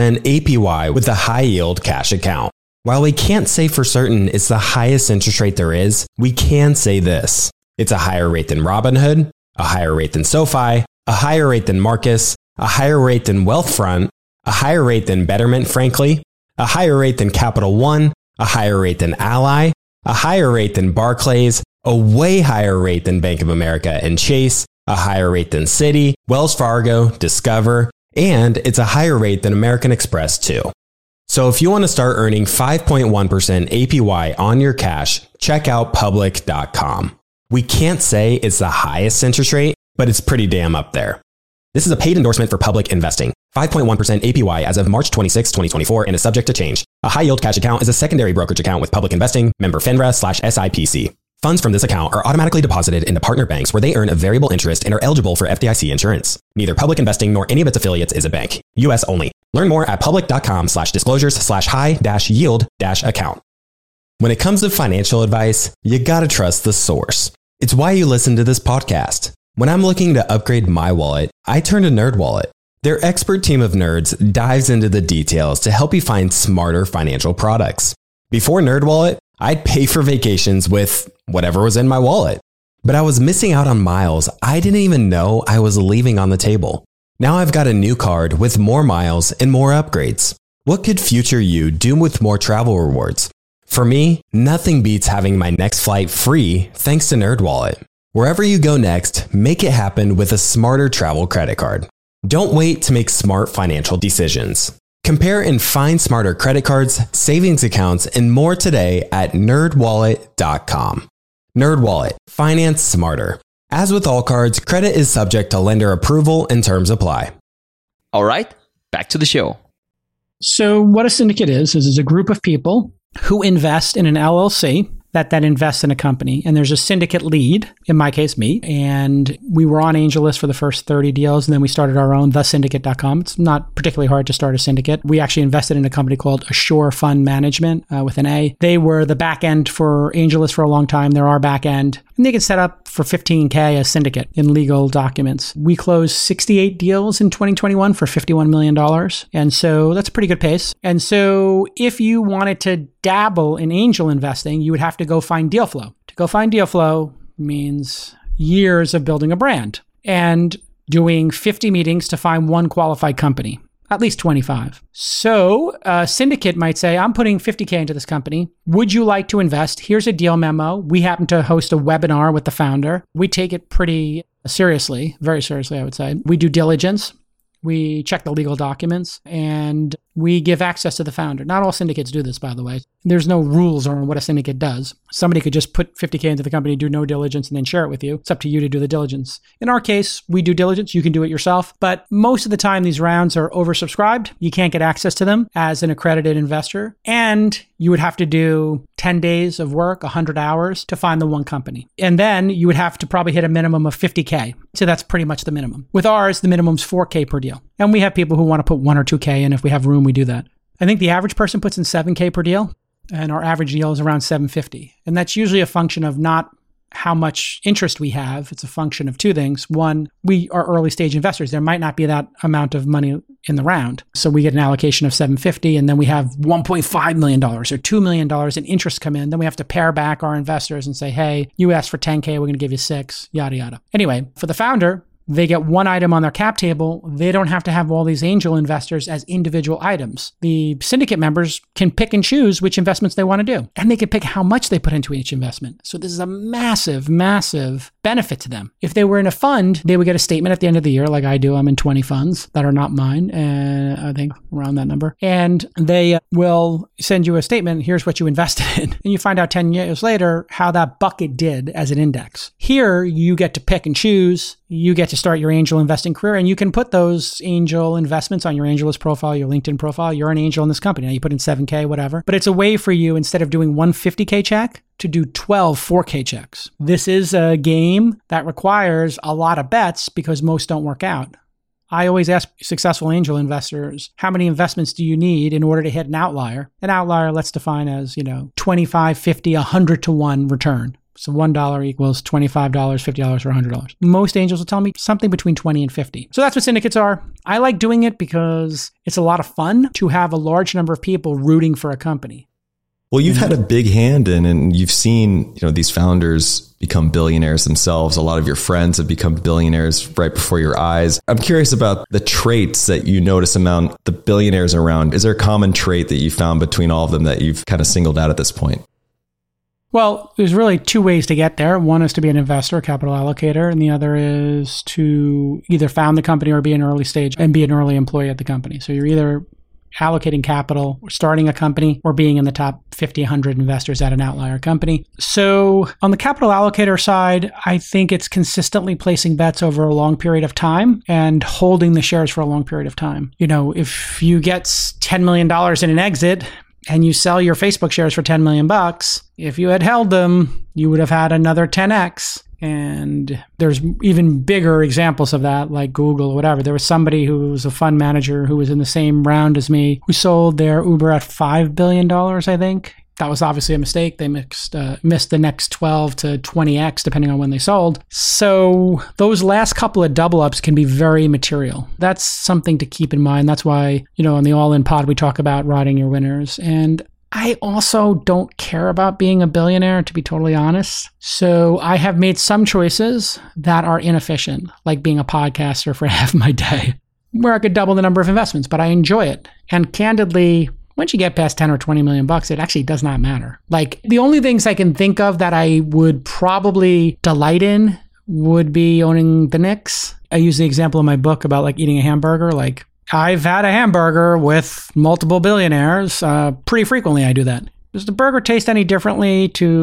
APY with a high-yield cash account. While we can't say for certain it's the highest interest rate there is, we can say this. It's a higher rate than Robinhood, a higher rate than SoFi, a higher rate than Marcus, a higher rate than Wealthfront, a higher rate than Betterment, frankly, a higher rate than Capital One, a higher rate than Ally, a higher rate than Barclays, a way higher rate than Bank of America and Chase, a higher rate than Citi, Wells Fargo, Discover, and it's a higher rate than American Express too. So if you want to start earning 5.1% APY on your cash, check out Public.com. We can't say it's the highest interest rate, but it's pretty damn up there. This is a paid endorsement for Public Investing. 5.1% APY as of March 26, 2024, and is subject to change. A high-yield cash account is a secondary brokerage account with Public Investing, member FINRA/SIPC. Funds from this account are automatically deposited into partner banks where they earn a variable interest and are eligible for FDIC insurance. Neither Public Investing nor any of its affiliates is a bank. U.S. only. Learn more at public.com/disclosures/high-yield-account. When it comes to financial advice, you gotta trust the source. It's why you listen to this podcast. When I'm looking to upgrade my wallet, I turn to NerdWallet. Their expert team of nerds dives into the details to help you find smarter financial products. Before NerdWallet, I'd pay for vacations with whatever was in my wallet. But I was missing out on miles I didn't even know I was leaving on the table. Now I've got a new card with more miles and more upgrades. What could future you do with more travel rewards? For me, nothing beats having my next flight free thanks to NerdWallet. Wherever you go next, make it happen with a smarter travel credit card. Don't wait to make smart financial decisions. Compare and find smarter credit cards, savings accounts, and more today at nerdwallet.com. NerdWallet. Finance smarter. As with all cards, credit is subject to lender approval and terms apply. All right, back to the show. So what a syndicate is a group of people who invest in an LLC that invests in a company. And there's a syndicate lead, in my case, me. And we were on AngelList for the first 30 deals. And then we started our own, thesyndicate.com. It's not particularly hard to start a syndicate. We actually invested in a company called Assure Fund Management with an A. They were the back end for AngelList for a long time. They're our back end. And they can set up for $15K a syndicate in legal documents. We closed 68 deals in 2021 for $51 million. And so that's a pretty good pace. And so if you wanted to dabble in angel investing, you would have to go find deal flow. To go find deal flow means years of building a brand and doing 50 meetings to find one qualified company. At least 25. So a syndicate might say, I'm putting 50K into this company. Would you like to invest? Here's a deal memo. We happen to host a webinar with the founder. We take it pretty seriously, very seriously, I would say. We do diligence. We check the legal documents and we give access to the founder. Not all syndicates do this, by the way. There's no rules on what a syndicate does. Somebody could just put 50K into the company, do no diligence, and then share it with you. It's up to you to do the diligence. In our case, we do diligence. You can do it yourself. But most of the time, these rounds are oversubscribed. You can't get access to them as an accredited investor. And you would have to do 10 days of work, 100 hours to find the one company. And then you would have to probably hit a minimum of 50K. So that's pretty much the minimum. With ours, the minimum's 4K per deal. And we have people who want to put 1 or 2K in. If we have room, we do that. I think the average person puts in 7K per deal, and our average deal is around 750. And that's usually a function of not how much interest we have. It's a function of two things. One, we are early stage investors. There might not be that amount of money in the round. So we get an allocation of 750, and then we have $1.5 million or $2 million in interest come in. Then we have to pare back our investors and say, hey, you asked for 10K, we're going to give you 6, yada, yada. Anyway, for the founder, they get one item on their cap table. They don't have to have all these angel investors as individual items. The syndicate members can pick and choose which investments they want to do. And they can pick how much they put into each investment. So this is a massive, massive benefit to them. If they were in a fund, they would get a statement at the end of the year, like I do. I'm in 20 funds that are not mine, I think around that number. And they will send you a statement, here's what you invested in. And you find out 10 years later how that bucket did as an index. Here, you get to pick and choose. You get to start your angel investing career, and you can put those angel investments on your AngelList profile, your LinkedIn profile. You're an angel in this company. Now you put in 7K, whatever. But it's a way for you, instead of doing one 50K check, to do 12 4K checks. This is a game that requires a lot of bets because most don't work out. I always ask successful angel investors, how many investments do you need in order to hit an outlier? An outlier, let's define as, 25, 50, 100 to 1 return. So $1 equals $25, $50, or $100. Most angels will tell me something between 20 and 50. So that's what syndicates are. I like doing it because it's a lot of fun to have a large number of people rooting for a company. Well, you've had a big hand in, and you've seen, these founders become billionaires themselves. A lot of your friends have become billionaires right before your eyes. I'm curious about the traits that you notice among the billionaires around. Is there a common trait that you found between all of them that you've kind of singled out at this point? Well, there's really two ways to get there. One is to be an investor, a capital allocator, and the other is to either found the company or be an early stage and be an early employee at the company. So you're either allocating capital, or starting a company, or being in the top 50, 100 investors at an outlier company. So on the capital allocator side, I think it's consistently placing bets over a long period of time and holding the shares for a long period of time. If you get $10 million in an exit, and you sell your Facebook shares for $10 million, if you had held them, you would have had another 10x. And there's even bigger examples of that, like Google or whatever. There was somebody who was a fund manager who was in the same round as me, who sold their Uber at $5 billion, I think. That was obviously a mistake. They missed the next 12 to 20x, depending on when they sold. So those last couple of double ups can be very material. That's something to keep in mind. That's why, on the All In Pod, we talk about riding your winners. And I also don't care about being a billionaire, to be totally honest. So I have made some choices that are inefficient, like being a podcaster for half my day, where I could double the number of investments, but I enjoy it. And candidly, once you get past 10 or 20 million bucks, it actually does not matter. Like, the only things I can think of that I would probably delight in would be owning the Knicks. I use the example in my book about like eating a hamburger. Like, I've had a hamburger with multiple billionaires. Pretty frequently I do that. Does the burger taste any differently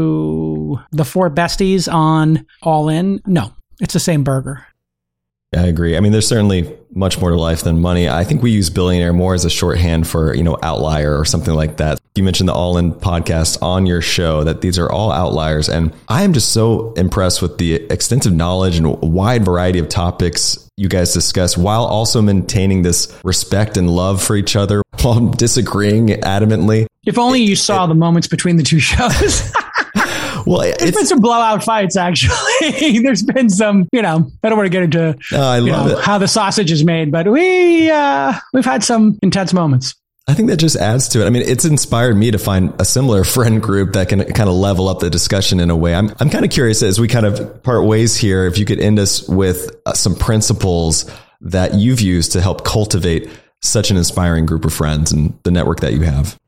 to the four besties on All In? No, it's the same burger. I agree. I mean, there's certainly much more to life than money. I think we use billionaire more as a shorthand for, outlier or something like that. You mentioned the All In podcast on your show, that these are all outliers. And I am just so impressed with the extensive knowledge and wide variety of topics you guys discuss, while also maintaining this respect and love for each other while disagreeing adamantly. If only you saw the moments between the two shows. Well, there's been some blowout fights, actually. There's been some, I don't want to get into how the sausage is made, but we've had some intense moments. I think that just adds to it. I mean, it's inspired me to find a similar friend group that can kind of level up the discussion in a way. I'm kind of curious, as we kind of part ways here, if you could end us with some principles that you've used to help cultivate such an inspiring group of friends and the network that you have.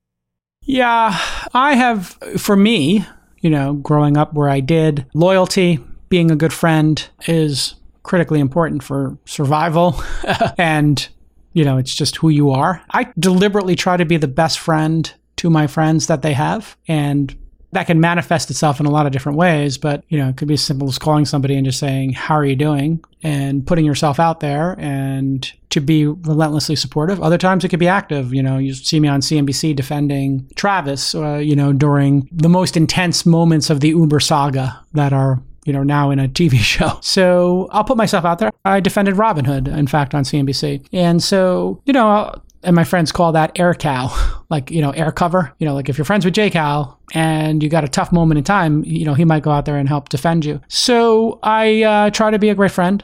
Yeah, I have, for me, growing up where I did, loyalty, being a good friend is critically important for survival. And, it's just who you are. I deliberately try to be the best friend to my friends that they have. And that can manifest itself in a lot of different ways. But, it could be as simple as calling somebody and just saying, how are you doing? And putting yourself out there and to be relentlessly supportive. Other times it could be active. You see me on CNBC defending Travis, during the most intense moments of the Uber saga that are, now in a TV show. So I'll put myself out there. I defended Robinhood, in fact, on CNBC. And so, and my friends call that air cow, like, air cover. Like if you're friends with J. Cal and you got a tough moment in time, he might go out there and help defend you. So I try to be a great friend.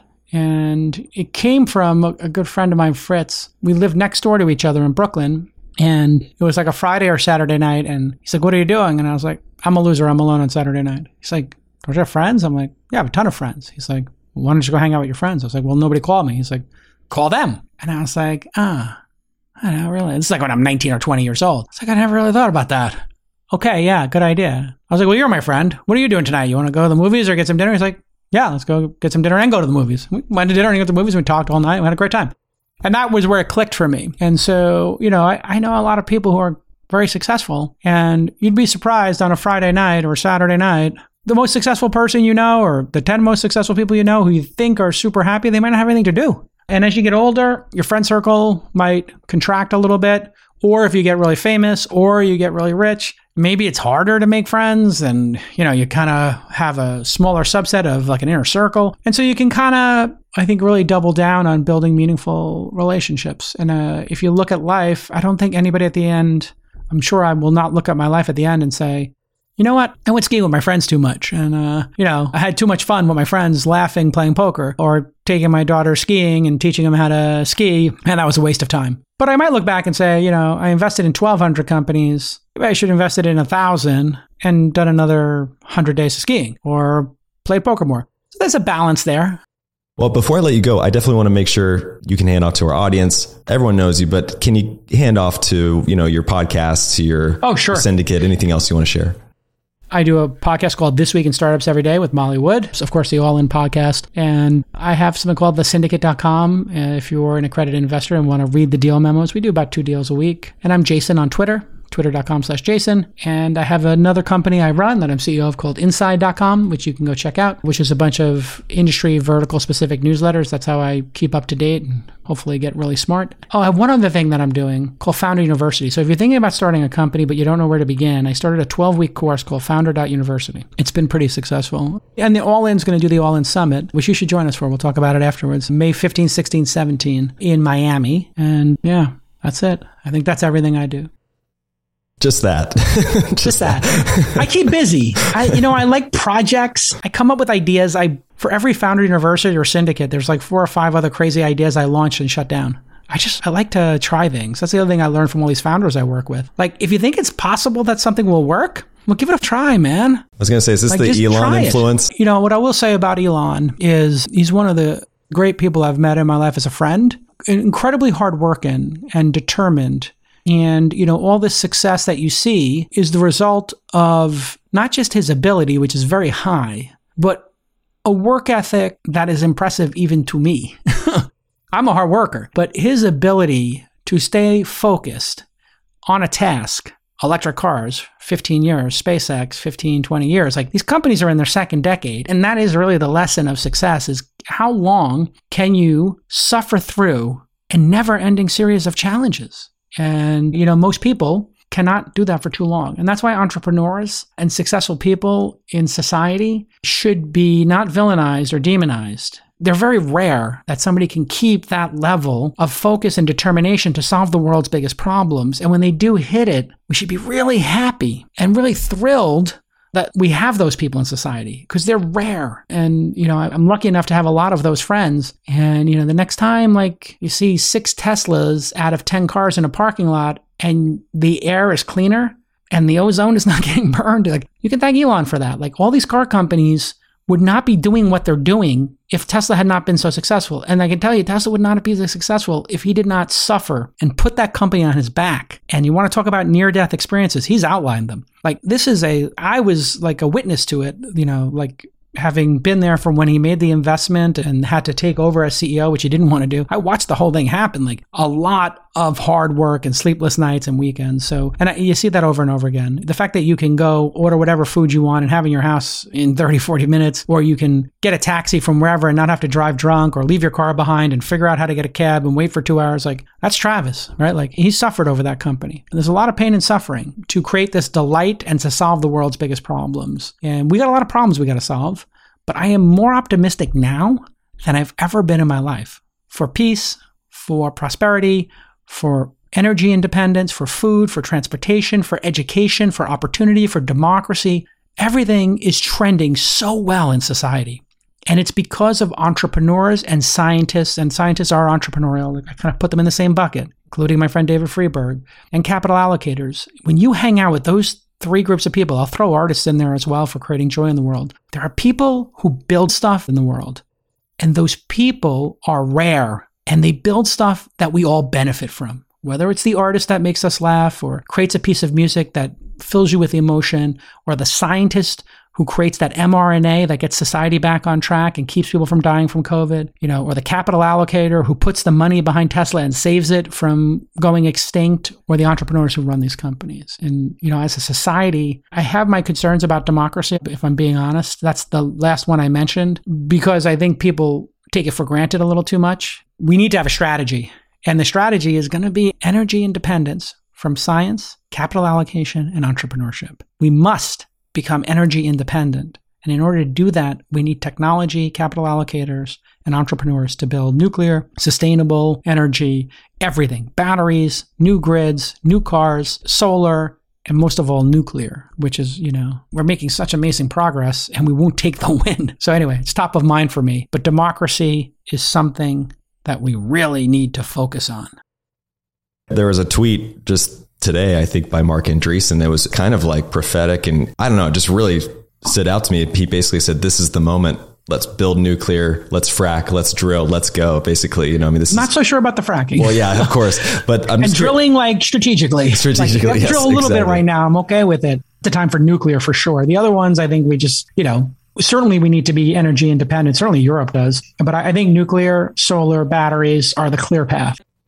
And it came from a good friend of mine, Fritz. We lived next door to each other in Brooklyn. And it was like a Friday or Saturday night. And he's like, what are you doing? And I was like, I'm a loser. I'm alone on Saturday night. He's like, don't you have friends? I'm like, yeah, I have a ton of friends. He's like, well, why don't you go hang out with your friends? I was like, well, nobody called me. He's like, call them. And I was like, I don't really. This is like when I'm 19 or 20 years old. It's like, I never really thought about that. Okay, yeah, good idea. I was like, well, you're my friend. What are you doing tonight? You want to go to the movies or get some dinner? He's like, yeah, let's go get some dinner and go to the movies. We went to dinner and got to the movies. We talked all night. We had a great time. And that was where it clicked for me. And so, I know a lot of people who are very successful, and you'd be surprised on a Friday night or Saturday night, the most successful person or the 10 most successful people who you think are super happy, they might not have anything to do. And as you get older, your friend circle might contract a little bit. Or if you get really famous or you get really rich, maybe it's harder to make friends and, you kind of have a smaller subset of like an inner circle. And so you can kind of, I think, really double down on building meaningful relationships. And if you look at life, I don't think anybody at the end, I'm sure I will not look at my life at the end and say, you know what? I went skiing with my friends too much. And, I had too much fun with my friends laughing, playing poker, or taking my daughter skiing and teaching them how to ski. And that was a waste of time. But I might look back and say, I invested in 1,200 companies. Maybe I should have invested in 1,000 and done another 100 days of skiing or played poker more. So there's a balance there. Well, before I let you go, I definitely want to make sure you can hand off to our audience. Everyone knows you, but can you hand off to, your podcast, to your syndicate, anything else you want to share? I do a podcast called This Week in Startups Every Day with Molly Wood. So of course, the All In podcast. And I have something called thesyndicate.com. If you're an accredited investor and want to read the deal memos, we do about 2 deals a week. And I'm Jason on Twitter twitter.com/Jason. And I have another company I run that I'm CEO of called Inside.com, which you can go check out, which is a bunch of industry vertical specific newsletters. That's how I keep up to date and hopefully get really smart. Oh, I have one other thing that I'm doing called Founder University. So if you're thinking about starting a company, but you don't know where to begin, I started a 12-week course called Founder.University. It's been pretty successful. And the All-In's going to do the All-In Summit, which you should join us for. We'll talk about it afterwards. May 15, 16, 17 in Miami. And yeah, that's it. I think that's everything I do. Just that. Just that. I keep busy. I like projects. I come up with ideas. For every Founder University or syndicate, there's like 4 or 5 other crazy ideas I launched and shut down. I like to try things. That's the other thing I learned from all these founders I work with. Like, if you think it's possible that something will work, well, give it a try, man. I was going to say, is this the Elon influence? What I will say about Elon is he's one of the great people I've met in my life as a friend. Incredibly hardworking and determined. And, all this success that you see is the result of not just his ability, which is very high, but a work ethic that is impressive even to me. I'm a hard worker, but his ability to stay focused on a task, electric cars, 15 years, SpaceX, 15, 20 years, like these companies are in their second decade. And that is really the lesson of success is how long can you suffer through a never-ending series of challenges? And, most people cannot do that for too long. And that's why entrepreneurs and successful people in society should be not villainized or demonized. They're very rare that somebody can keep that level of focus and determination to solve the world's biggest problems. And when they do hit it, we should be really happy and really thrilled that we have those people in society because they're rare. And, I'm lucky enough to have a lot of those friends. And, the next time, like, you see 6 Teslas out of 10 cars in a parking lot and the air is cleaner and the ozone is not getting burned, like, you can thank Elon for that. Like, all these car companies would not be doing what they're doing if Tesla had not been so successful. And I can tell you, Tesla would not be this successful if he did not suffer and put that company on his back. And you want to talk about near-death experiences, he's outlined them. Like, I was like a witness to it, like having been there from when he made the investment and had to take over as CEO, which he didn't want to do. I watched the whole thing happen, like a lot of hard work and sleepless nights and weekends. You see that over and over again. The fact that you can go order whatever food you want and have in your house in 30, 40 minutes, or you can get a taxi from wherever and not have to drive drunk or leave your car behind and figure out how to get a cab and wait for 2 hours. Like, that's Travis, right? Like, he suffered over that company. And there's a lot of pain and suffering to create this delight and to solve the world's biggest problems. And we got a lot of problems we got to solve, but I am more optimistic now than I've ever been in my life for peace, for prosperity, for energy independence, for food, for transportation, for education, for opportunity, for democracy. Everything is trending so well in society. And it's because of entrepreneurs and scientists are entrepreneurial. I kind of put them in the same bucket, including my friend David Freeberg, and capital allocators. When you hang out with those 3 groups of people, I'll throw artists in there as well for creating joy in the world. There are people who build stuff in the world. And those people are rare. And they build stuff that we all benefit from. Whether it's the artist that makes us laugh or creates a piece of music that fills you with emotion, or the scientist who creates that mRNA that gets society back on track and keeps people from dying from COVID, or the capital allocator who puts the money behind Tesla and saves it from going extinct, or the entrepreneurs who run these companies. And, as a society, I have my concerns about democracy, if I'm being honest. That's the last one I mentioned, because I think people take it for granted a little too much. We need to have a strategy. And the strategy is going to be energy independence from science, capital allocation, and entrepreneurship. We must become energy independent. And in order to do that, we need technology, capital allocators, and entrepreneurs to build nuclear, sustainable energy, everything. Batteries, new grids, new cars, solar, and most of all, nuclear, which is, we're making such amazing progress and we won't take the win. So anyway, it's top of mind for me. But democracy is something that we really need to focus on. There was a tweet just today, I think, by Marc Andreessen. It was kind of like prophetic, and I don't know, it just really stood out to me. He basically said, this is the moment. Let's build nuclear. Let's frack. Let's drill. Let's go. Basically, this is not so sure about the fracking. Well, yeah, of course, but I'm and drilling like strategically. Strategically, like, yes, drill a little exactly. bit right now. I'm okay with it. It's the time for nuclear for sure. The other ones, I think we just, certainly we need to be energy independent. Certainly Europe does. But I think nuclear, solar, batteries are the clear path.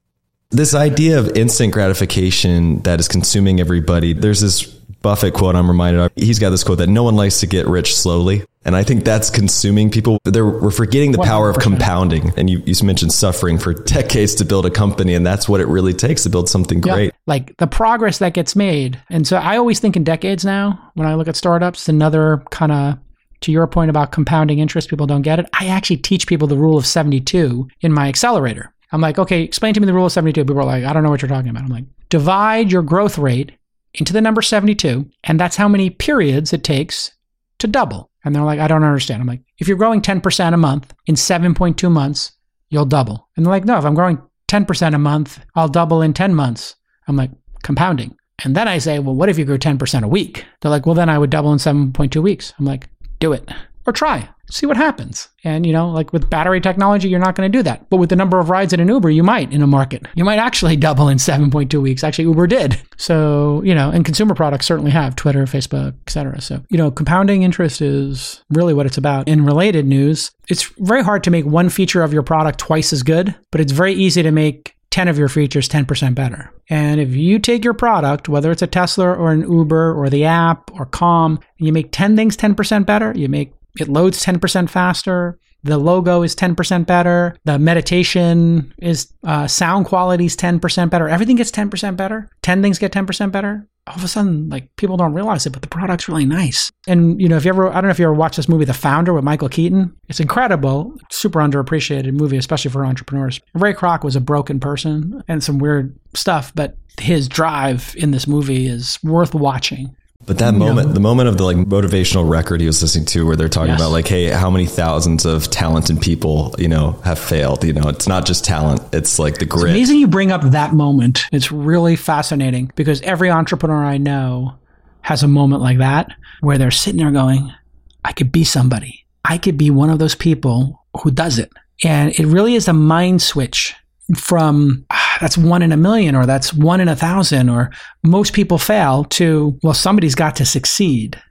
This idea of instant gratification that is consuming everybody, there's this Buffett quote I'm reminded of. He's got this quote that no one likes to get rich slowly. And I think that's consuming people. We're forgetting the power of compounding. And you mentioned suffering for decades to build a company. And that's what it really takes to build something great. Like the progress that gets made. And so I always think in decades now, when I look at startups, another kind of, to your point about compounding interest, people don't get it. I actually teach people the rule of 72 in my accelerator. I'm like, okay, explain to me the rule of 72. People are like, I don't know what you're talking about. I'm like, divide your growth rate into the number 72. And that's how many periods it takes to double. And they're like, I don't understand. I'm like, if you're growing 10% a month in 7.2 months, you'll double. And they're like, no, if I'm growing 10% a month, I'll double in 10 months. I'm like, compounding. And then I say, well, what if you grew 10% a week? They're like, well, then I would double in 7.2 weeks. I'm like, do it or try, see what happens. And, like with battery technology, you're not going to do that. But with the number of rides in an Uber, you might in a market. You might actually double in 7.2 weeks. Actually, Uber did. So, and consumer products certainly have Twitter, Facebook, et cetera. So, compounding interest is really what it's about. In related news, it's very hard to make one feature of your product twice as good, but it's very easy to make 10 of your features 10% better. And if you take your product, whether it's a Tesla or an Uber or the app or Calm, and you make 10 things 10% better, it loads 10% faster, the logo is 10% better, the meditation is sound quality is 10% better, everything gets 10% better, 10 things get 10% better. All of a sudden, like, people don't realize it, but the product's really nice. And, I don't know if you ever watched this movie, The Founder with Michael Keaton. It's incredible, super underappreciated movie, especially for entrepreneurs. Ray Kroc was a broken person and some weird stuff, but his drive in this movie is worth watching. But that moment, the moment of the motivational record he was listening to where they're talking about hey, how many thousands of talented people, have failed, it's not just talent. It's like the grit. It's amazing you bring up that moment. It's really fascinating because every entrepreneur I know has a moment like that where they're sitting there going, I could be somebody. I could be one of those people who does it. And it really is a mind switch from that's 1 in a million or that's 1 in 1,000 or most people fail to, well, somebody's got to succeed.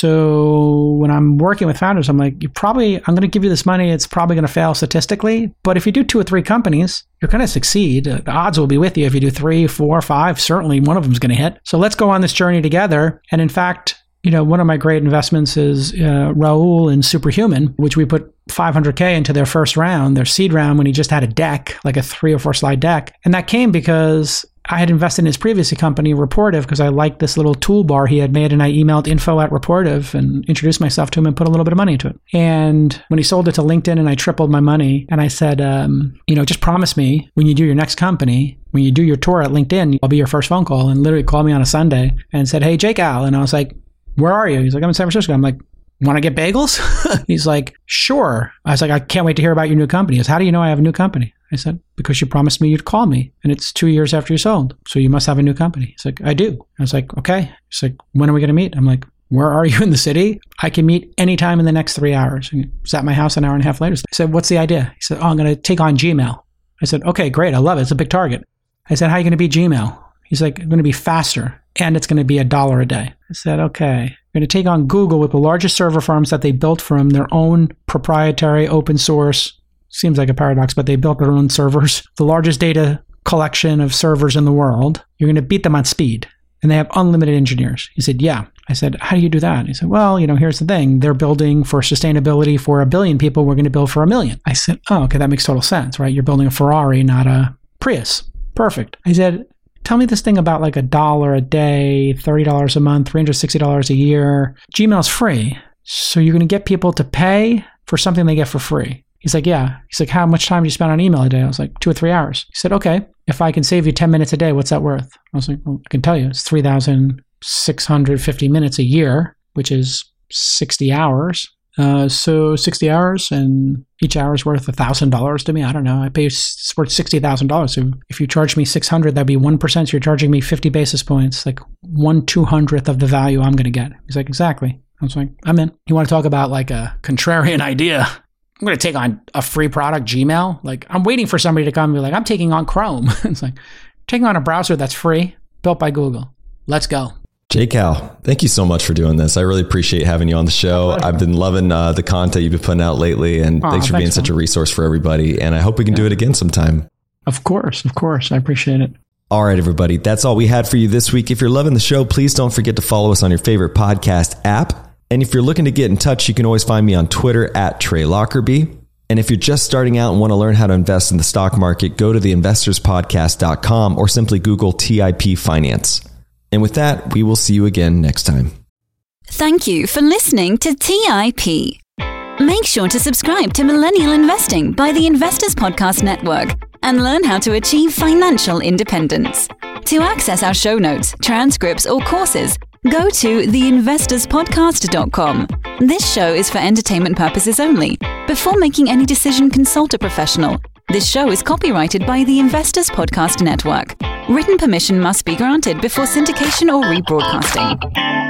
So when I'm working with founders, I'm like, I'm going to give you this money. It's probably going to fail statistically. But if you do 2 or 3 companies, you're going to succeed. The odds will be with you. If you do 3, 4, 5, certainly one of them is going to hit. So let's go on this journey together. And in fact, one of my great investments is Raul in Superhuman, which we put $500K into their first round, their seed round, when he just had a deck, like a 3 or 4 slide deck. And that came because I had invested in his previous company, Rapportive, because I liked this little toolbar he had made, and I emailed info@Rapportive and introduced myself to him and put a little bit of money into it. And when he sold it to LinkedIn and I tripled my money, and I said, just promise me when you do your next company, when you do your tour at LinkedIn, I'll be your first phone call. And literally called me on a Sunday and said, hey, Jake Al. And I was like, where are you? He's like, I'm in San Francisco. I'm like, want to get bagels? He's like, sure. I was like, I can't wait to hear about your new company. He goes, how do you know I have a new company? I said, because you promised me you'd call me. And it's 2 years after you sold. So you must have a new company. He's like, I do. I was like, okay. He's like, when are we going to meet? I'm like, where are you in the city? I can meet anytime in the next 3 hours. And he's at my house an hour and a half later. I said, what's the idea? He said, I'm going to take on Gmail. I said, okay, great. I love it. It's a big target. I said, how are you going to be Gmail? He's like, I'm going to be faster and it's going to be $1 a day. I said, okay. We're going to take on Google with the largest server farms that they built from their own proprietary open source. Seems like a paradox, but they built their own servers. The largest data collection of servers in the world. You're going to beat them on speed. And they have unlimited engineers. He said, yeah. I said, how do you do that? He said, well, here's the thing. They're building for sustainability for 1 billion people. We're going to build for 1 million. I said, oh, okay, that makes total sense, right? You're building a Ferrari, not a Prius. Perfect. I said, tell me this thing about like $1 a day, $30 a month, $360 a year. Gmail's free. So you're going to get people to pay for something they get for free. He's like, yeah. He's like, how much time do you spend on email a day? I was like, 2 or 3 hours. He said, okay, if I can save you 10 minutes a day, what's that worth? I was like, well, I can tell you, it's 3,650 minutes a year, which is 60 hours. So 60 hours and each hour is worth $1,000 to me. I don't know. I pay it's worth $60,000. So if you charge me 600, that'd be 1%. So you're charging me 50 basis points, like 1/200th of the value I'm going to get. He's like, exactly. I was like, I'm in. You want to talk about like a contrarian idea? I'm going to take on a free product, Gmail. Like I'm waiting for somebody to come and be like, I'm taking on Chrome. It's like taking on a browser that's free, built by Google. Let's go. Jake Al, thank you so much for doing this. I really appreciate having you on the show. I've been loving the content you've been putting out lately, and thanks for being such a resource for everybody. And I hope we can do it again sometime. Of course. I appreciate it. All right, everybody. That's all we had for you this week. If you're loving the show, please don't forget to follow us on your favorite podcast app. And if you're looking to get in touch, you can always find me on Twitter at Trey Lockerbie. And if you're just starting out and want to learn how to invest in the stock market, go to theinvestorspodcast.com or simply Google TIP Finance. And with that, we will see you again next time. Thank you for listening to TIP. Make sure to subscribe to Millennial Investing by the Investors Podcast Network and learn how to achieve financial independence. To access our show notes, transcripts, or courses, go to theinvestorspodcast.com. This show is for entertainment purposes only. Before making any decision, consult a professional. This show is copyrighted by the Investors Podcast Network. Written permission must be granted before syndication or rebroadcasting.